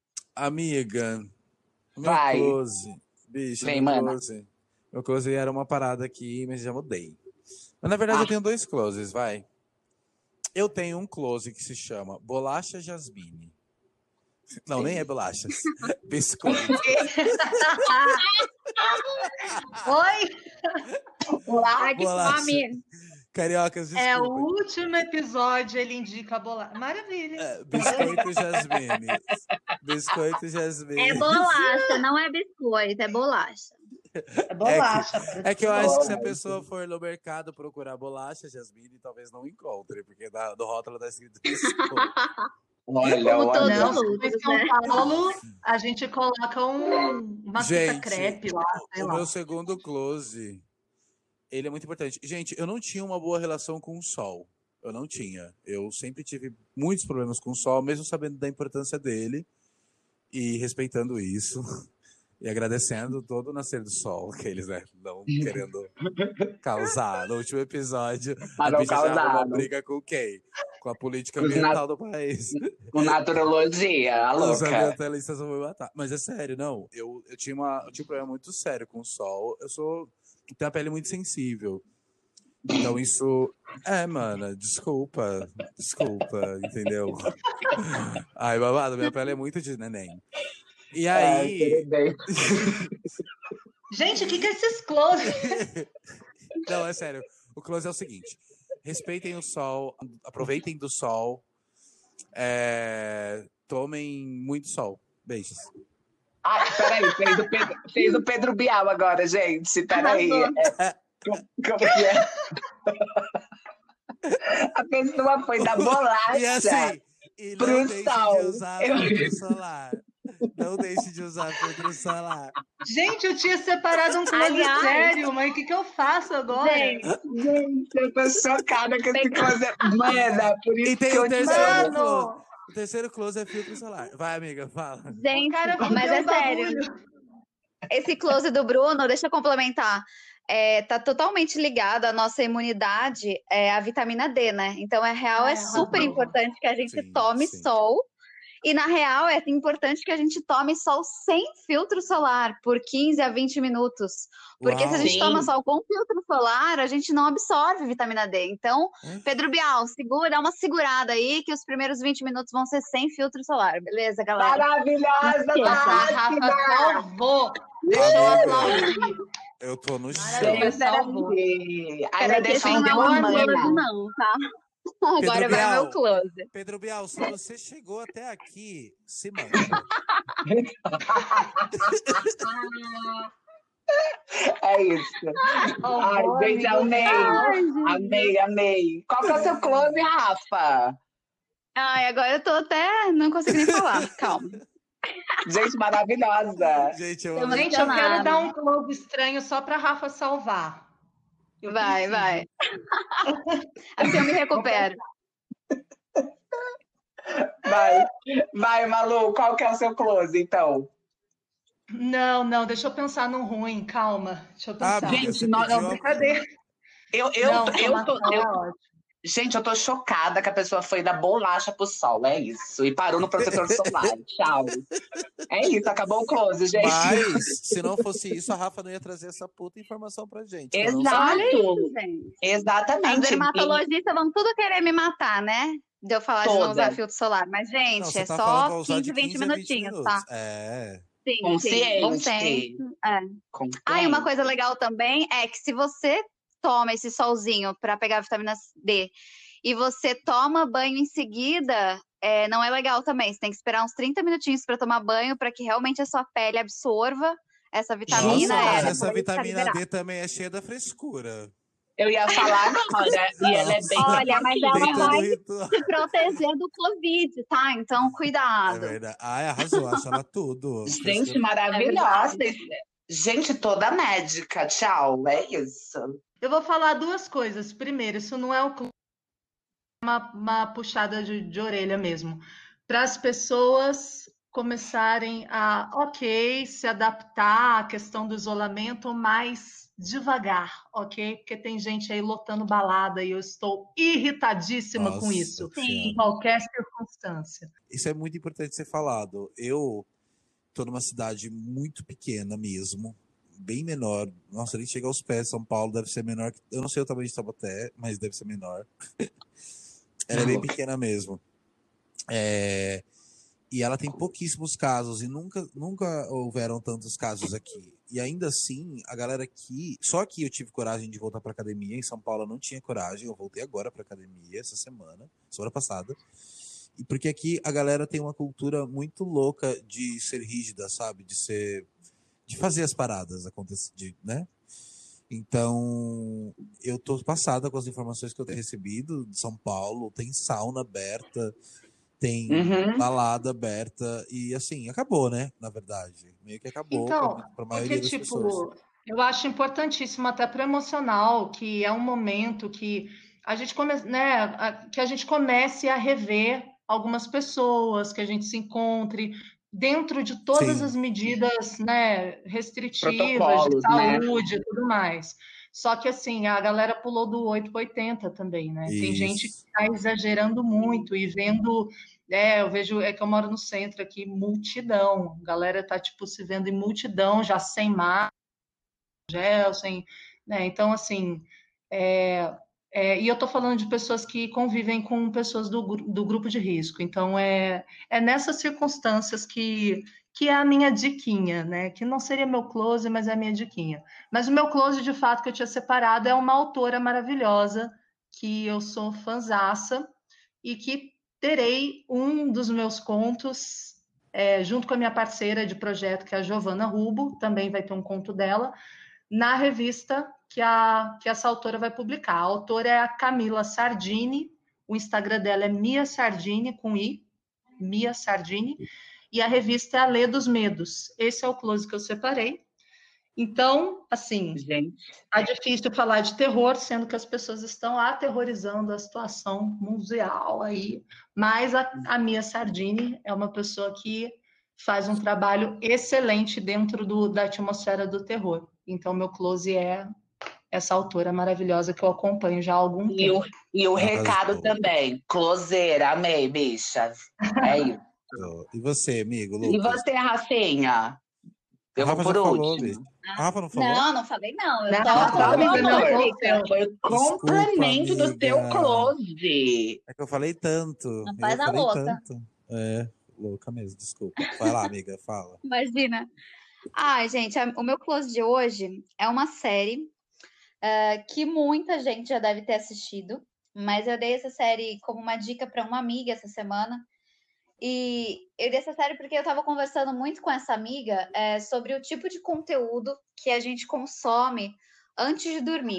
Amiga, meu Vai. close. Bicho, Vem, meu mana. close. Meu close era uma parada aqui, mas já mudei. Mas na verdade Ah. eu tenho dois closes, vai. Eu tenho um close que se chama Bolacha Jasmine. Não, nem é bolachas. Biscoito. Oi? Ai, que Bolacha. fome. Cariocas, desculpa. É o último episódio, ele indica a bola. Maravilha. É, biscoito Jasmine. Biscoito Jasmine. É bolacha, não é biscoito, é bolacha. É bolacha. É que eu acho que se a pessoa for no mercado procurar bolacha Jasmine, talvez não encontre, porque da, do rótulo tá escrito biscoito. Olha, Como olha. todo Não, se mundo, for em né? São Paulo, a gente coloca um, uma fita Gente, crepe lá, sei o lá. meu segundo close, ele é muito importante. Gente, eu não tinha uma boa relação com o sol. Eu não tinha. Eu sempre tive muitos problemas com o sol, mesmo sabendo da importância dele e respeitando isso. E agradecendo todo o nascer do sol, que eles, né, não querendo causar. No último episódio, Pra a não bicha já causar, arrumou não. briga com quem? Com a política Com os ambiental do país. Com naturologia, a Os louca. ambientalistas vão me matar. Mas é sério, não. Eu, eu, tinha uma, eu tinha um problema muito sério com o sol. Eu sou. Tenho a pele muito sensível. Então isso. É, mana, desculpa. Desculpa, entendeu? Ai, babado, minha pele é muito de neném. E aí. É, tudo bem. Gente, o que, que é esses close? Não, é sério. O close é o seguinte: respeitem o sol, aproveitem do sol, é, tomem muito sol. Beijos. Ai, peraí, fez o Pedro, fez o Pedro Bial agora, gente. Peraí. É, como, como que é? A pessoa foi da bolacha E assim, e não pro deixe sol. de usar Eu- filtro solar. Não deixe de usar filtro solar. Gente, eu tinha separado um close Aliás- sério, mas o que, que eu faço agora? Gente, Gente, eu tô chocada com esse close. Mana, por isso E tem que o eu te terceiro amo. close. Mano, O terceiro close é filtro solar. Vai, amiga, fala. o gente, cara mas fudeu é o sério. bagulho. Esse close do Bruno, deixa eu complementar. É, tá totalmente ligado à nossa imunidade, é, à vitamina D, né? Então, é real, Ai, é super arrasou. importante que a gente Sim, tome sim. sol. E, na real, é importante que a gente tome sol sem filtro solar por quinze a vinte minutos. Porque Uau. se a gente Sim. toma sol com filtro solar, a gente não absorve vitamina D. Então, Hã? Pedro Bial, segura, dá uma segurada aí, que os primeiros vinte minutos vão ser sem filtro solar. Beleza, galera? Maravilhosa, Esqueça. A Rafa Tati! salvou. Deixa eu Amiga, aplaudir. eu tô no chão. Maravilha, salvou. Gente, ainda Peraí, que esse deixou não é deu o a meu mana. close, não, tá? Pedro Agora vai o meu Bial. close. Pedro Bial, se você chegou até aqui, se manda. É isso. Ai, Salvou, gente, amigo amei. real. Amei, amei. Qual que é o seu close, Rafa? Ai, agora eu tô até. Não consigo nem falar. Calma. Gente, maravilhosa. Gente, eu Tô amei. Gente, eu quero emocionada. dar um close estranho só pra Rafa salvar. Eu Vai, preciso. vai. Assim eu me recupero. Vai, vai, Malu, qual que é o seu close, então? Não, não, deixa eu pensar num ruim, calma. Deixa eu Ah, pensar. amiga, Gente, você não, pediu não, a- Brincadeira. Eu, eu, Não, eu, tomar tô, sol eu, é ótimo. gente, eu tô chocada que a pessoa foi da bolacha pro sol, é isso. E parou no protetor solar. Tchau. É isso, acabou o close, gente. Mas, se não fosse isso, a Rafa não ia trazer essa puta informação pra gente. que eu não Exato. Olha isso, gente. As Exatamente. dermatologistas vão tudo querer me matar, né? De eu falar de não usar Todas. filtro solar. Mas, gente, Não, você é tá falando só pra usar de quinze, vinte quinze a vinte minutinhos, minutos. tá? É. Sim, Consciente. sim. Bom senso. É. Consciente. Ah, e uma coisa legal também é que se você toma esse solzinho para pegar a vitamina D e você toma banho em seguida, é, não é legal também. Você tem que esperar uns trinta minutinhos para tomar banho para que realmente a sua pele absorva essa vitamina. Nossa, Nossa, mas é, essa pra ele ficar vitamina liberado. D também é cheia da frescura. Eu ia falar agora, e ela é bem Olha, mas ela Tem todo vai ritual. se proteger do Covid, tá? Então, É cuidado. verdade. Ai, arrasou, acho ela tudo. Gente, É maravilhosa. Gente, toda médica. Tchau, é isso. Eu vou falar duas coisas. Primeiro, isso não é um close, é uma, uma puxada de, de orelha mesmo. Para as pessoas começarem a, ok, se adaptar à questão do isolamento, mas devagar, ok? Porque tem gente aí lotando balada e eu estou irritadíssima com Nossa isso, Sim. em Senhora. qualquer circunstância. Isso é muito importante ser falado. Eu tô numa cidade muito pequena mesmo, bem menor. Nossa, nem chega aos pés. São Paulo deve ser menor. que- Eu não sei o tamanho de Taubaté, mas deve ser menor. Ela é bem pequena mesmo. É, E ela tem pouquíssimos casos e nunca, nunca houveram tantos casos aqui. E ainda assim, a galera aqui. Só que eu tive coragem de voltar pra academia. Em São Paulo eu não tinha coragem. Eu voltei agora pra academia essa semana, semana passada. E porque aqui a galera tem uma cultura muito louca de ser rígida, sabe? De ser. De fazer as paradas acontecer, né? Então, eu tô passada com as informações que eu tenho recebido de São Paulo. Tem sauna aberta, tem Uhum. balada aberta. E assim, acabou, né? Na verdade. Meio que acabou Então, pra, pra é maioria que, das tipo, pessoas. eu acho importantíssimo até para o emocional, que é um momento que a gente come, né, a- que a gente comece a rever algumas pessoas, que a gente se encontre dentro de todas Sim. as medidas, né, restritivas de Protocolos, né? saúde e tudo mais. Só que assim, a galera pulou do oito para oitenta também, né? Tem gente que Isso. está exagerando muito e vendo, é, eu vejo, é que eu moro no centro aqui, multidão. A galera tá, tipo, se vendo em multidão, já sem máscara, gel, sem, né? Então, assim, é, é, e eu tô falando de pessoas que convivem com pessoas do, gru- do grupo de risco. Então, é, é nessas circunstâncias que, que é a minha diquinha, né? Que não seria meu close, mas é a minha diquinha. Mas o meu close, de fato, que eu tinha separado é uma autora maravilhosa, que eu sou fãzaça, e que terei um dos meus contos é, junto com a minha parceira de projeto, que é a Giovana Rubo, também vai ter um conto dela, na revista que, a, que essa autora vai publicar. A autora é a Camila Sardini, o Instagram dela é Mia Sardini, com I, Mia Sardini, e a revista é a Lê dos Medos. Esse é o close que eu separei. Então, assim, Gente, é difícil falar de terror, sendo que as pessoas estão aterrorizando a situação mundial aí, mas a, a Mia Sardini é uma pessoa que faz um trabalho excelente dentro do, da atmosfera do terror. Então, meu close é essa autora maravilhosa que eu acompanho já há algum e tempo. o, e o recado Arrasou. também. Closeira, amei, bicha. É isso. E você, amigo, E Lucas? você, Rafinha? Eu A vou Rafa por já falou, último. bicho. A Rafa não falou? Não, não falei não. Eu Não, tô Não, tá, dando amiga, uma não, dica. foi o Desculpa, complemento do seu amiga. close. É que eu falei tanto. Não Eu faz a falei louca. tanto. É, louca mesmo, desculpa. Vai lá, amiga, fala. Imagina. Ai, gente, a- o meu close de hoje é uma série eh, que muita gente já deve ter assistido, mas eu dei essa série como uma dica para uma amiga essa semana. E eu dei essa série porque eu estava conversando muito com essa amiga eh, sobre o tipo de conteúdo que a gente consome antes de dormir.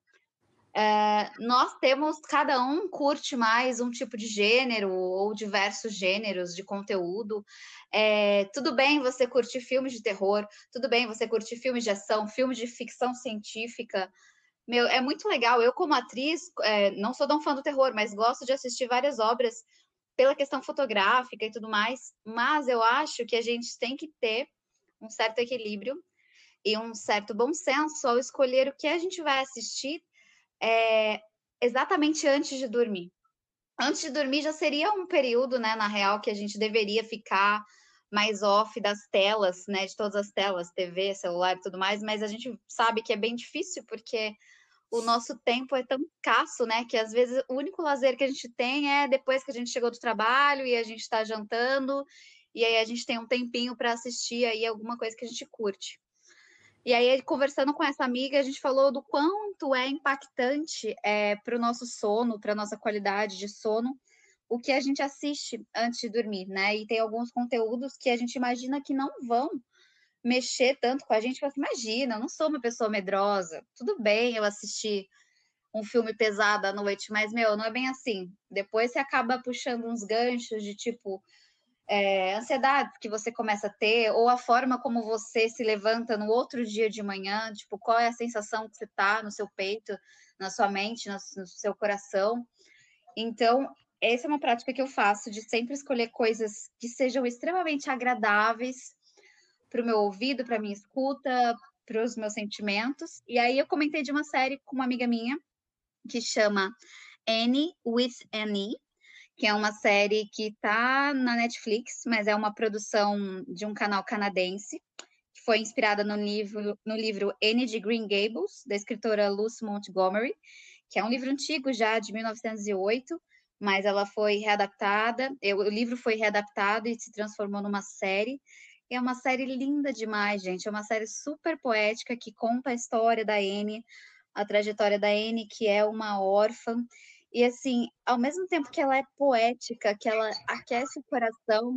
É, nós temos, cada um curte mais um tipo de gênero ou diversos gêneros de conteúdo. É, tudo bem você curtir filmes de terror, tudo bem você curtir filmes de ação, filmes de ficção científica. Meu, é muito legal. Eu, como atriz, é, não sou tão fã do terror, mas gosto de assistir várias obras pela questão fotográfica e tudo mais. Mas eu acho que a gente tem que ter um certo equilíbrio e um certo bom senso ao escolher o que a gente vai assistir é, exatamente antes de dormir. Antes de dormir já seria um período, né, na real, que a gente deveria ficar mais off das telas, né, de todas as telas, T V, celular e tudo mais, mas a gente sabe que é bem difícil porque o nosso tempo é tão escasso, né, que às vezes o único lazer que a gente tem é depois que a gente chegou do trabalho e a gente está jantando, e aí a gente tem um tempinho para assistir aí alguma coisa que a gente curte. E aí, conversando com essa amiga, a gente falou do quanto é impactante é, para o nosso sono, para a nossa qualidade de sono, o que a gente assiste antes de dormir, né? E tem alguns conteúdos que a gente imagina que não vão mexer tanto com a gente. Você imagina, eu não sou uma pessoa medrosa. Tudo bem eu assistir um filme pesado à noite, mas, meu, não é bem assim. Depois você acaba puxando uns ganchos de tipo... É, ansiedade que você começa a ter, ou a forma como você se levanta no outro dia de manhã, tipo, qual é a sensação que você tá no seu peito, na sua mente, no, no seu coração. Então, essa é uma prática que eu faço, de sempre escolher coisas que sejam extremamente agradáveis para o meu ouvido, para minha escuta, para os meus sentimentos. E aí eu comentei de uma série com uma amiga minha, que chama Annie with Annie, que é uma série que está na Netflix, mas é uma produção de um canal canadense, que foi inspirada no livro, no livro Anne de Green Gables, da escritora Lucy Montgomery, que é um livro antigo já, de mil novecentos e oito, mas ela foi readaptada, o livro foi readaptado e se transformou numa série. É uma série linda demais, gente, é uma série super poética que conta a história da Anne, a trajetória da Anne, que é uma órfã. E, assim, ao mesmo tempo que ela é poética, que ela aquece o coração,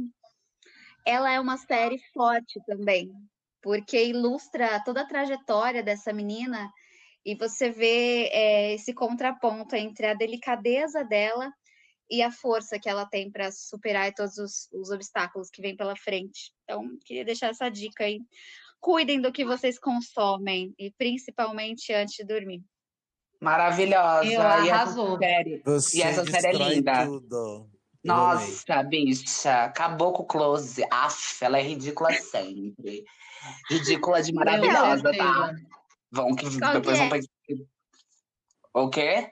ela é uma série forte também, porque ilustra toda a trajetória dessa menina e você vê é, esse contraponto entre a delicadeza dela e a força que ela tem para superar todos os, os obstáculos que vêm pela frente. Então, queria deixar essa dica aí. Cuidem do que vocês consomem, e principalmente antes de dormir. Maravilhosa. Eu, e essa arrasou. série, Você e essa série é destrói linda. tudo. Eu amei. Nossa, bicha, acabou com o close. Aff, ela é ridícula sempre. Ridícula de maravilhosa, tá? certeza. Vão que Qual depois que vão é? pensar. O quê?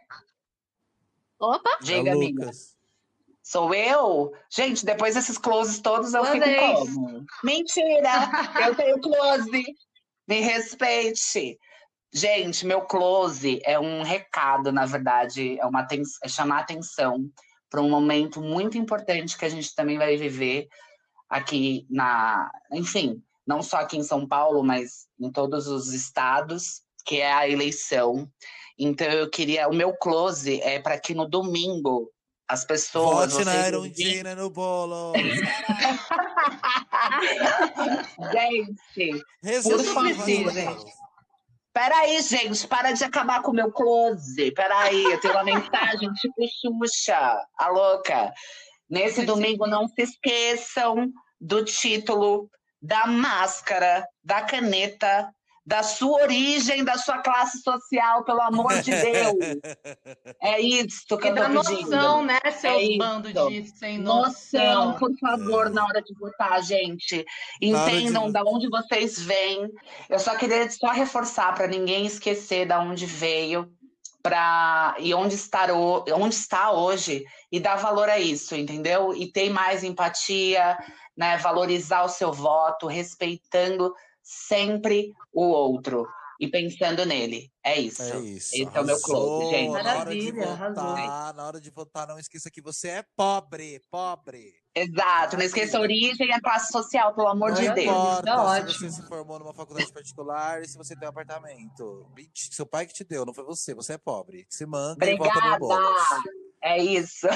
Opa! É o Diga, amiga. Lucas. Sou eu? Gente, depois desses closes todos eu Sua fico vez. como? Mentira! Eu tenho close. Me respeite. Gente, meu close é um recado, na verdade, é, uma aten- é chamar atenção para um momento muito importante que a gente também vai viver aqui na, enfim, não só aqui em São Paulo, mas em todos os estados, que é a eleição. Então eu queria, o meu close é para que no domingo as pessoas, Vote na vocês, Erundina no bolo. Será? Gente, Resume por favor, favor. gente. Peraí, gente, para de acabar com o meu close. Peraí, eu tenho uma mensagem tipo Xuxa, a louca. Nesse Eu domingo, entendi. não se esqueçam do título, da máscara, da caneta, da sua origem, da sua classe social, pelo amor de Deus. É isso que E eu dá tô noção, pedindo. né, seus É bando isso. de sem Noção, noção. por favor, É. na hora de votar, gente. Na hora de Entendam vo- da onde vocês vêm. Eu só queria só reforçar para ninguém esquecer da onde veio pra, e onde, estar o, onde está hoje e dar valor a isso, entendeu? E ter mais empatia, né? Valorizar o seu voto, respeitando sempre o outro e pensando nele. É isso. É isso. Esse é o meu close, gente. Na hora de Maravilha, arrasou. votar, na hora de votar, não esqueça que você é pobre, pobre. Exato, não esqueça a origem e a classe social, pelo amor Não de Deus. importa Tá se ótimo. você se formou numa faculdade particular e se você tem um apartamento. Mentira, seu pai que te deu, não foi você. Você é pobre. Se manca e vota no Obrigada! Boulos. É isso.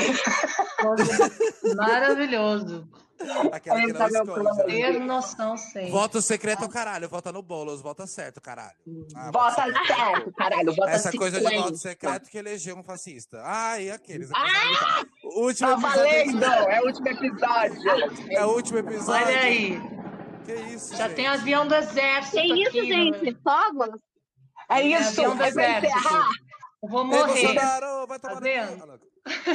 Maravilhoso. Aquela que Esse não é meu esconde. close. né? Ter noção sempre. Voto secreto, caralho. Vota no Boulos, vota certo, caralho. Ah, voto Vota secreto. certo, caralho. Vota Essa coisa de cinquenta. voto secreto que elegeu um fascista. Ah, e aqueles. Ah! O último Tá episódio. valendo! É o último episódio. É o último episódio. Olha aí, Que isso, já gente? tem avião do exército Que isso, aqui. gente? né? Fogos? É isso. Avião do É pra exército. encerrar. Eu vou Ei, morrer. Bolsonaro, vai tomar Tá no vendo? cu. Ah, não.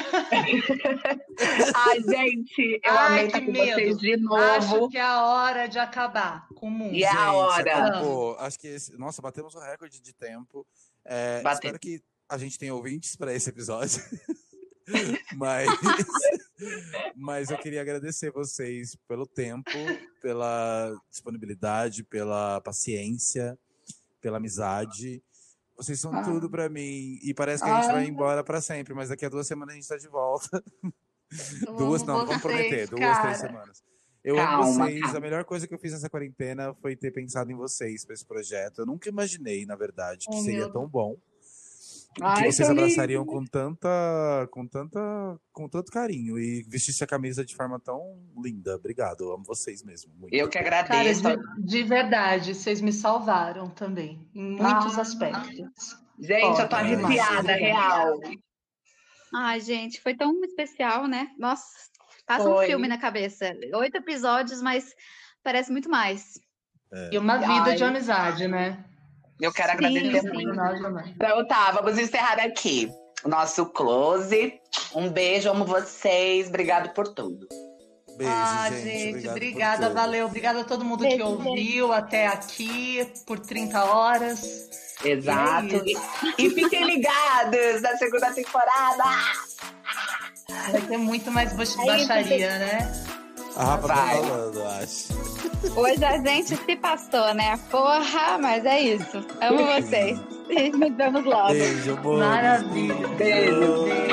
Ai, gente, eu Ai, amei estar que com medo. vocês de Acho novo. que é a hora de acabar com o mundo. E é a Gente, hora. acabou. Acho que esse... Nossa, batemos o recorde de tempo. É, Batemos. espero que a gente tenha ouvintes para esse episódio. Mas... Mas eu queria agradecer vocês pelo tempo, pela disponibilidade, pela paciência, pela amizade. Vocês são Ah. tudo pra mim. E parece que a gente Ah. vai embora pra sempre, mas daqui a duas semanas a gente tá de volta. Duas amo não, vamos vocês, prometer. Duas, cara. três semanas. Eu Calma, amo vocês. calma. A melhor coisa que eu fiz nessa quarentena foi ter pensado em vocês para esse projeto. Eu nunca imaginei, na verdade, que Oh, seria meu tão bom. Ai, Que vocês tão lindo. abraçariam com tanta, com tanta, com tanto carinho e vestisse a camisa de forma tão linda. Obrigado, eu amo vocês mesmo. Muito. Eu que Cara, agradeço. de, de verdade, vocês me salvaram também, em muitos Ah. aspectos. Gente, eu tô Foda demais. arrepiada, real. Ai, gente, foi tão especial, né? Nossa, passa um Foi. filme na cabeça. Oito episódios, mas parece muito mais. E uma vida Ai. de amizade, né? Eu quero Sim, agradecer sim. muito. Nós jamais. Então tá, vamos encerrar aqui o nosso close. Um beijo, amo vocês. Obrigado por tudo. Beijo, Ah, gente. gente, Obrigado por obrigada, tudo. valeu. Obrigada a todo mundo que Beijo, ouviu até aqui por trinta horas. Exato. É E, e fiquem ligados na segunda temporada. Vai ter muito mais ba- isso, baixaria, né? A Rafa tá Vai. falando, eu acho. Hoje a gente se passou, né? Porra, mas é isso. Amo vocês. Nos vemos logo. Beijo, amor. Maravilha. Beijo. Beijo.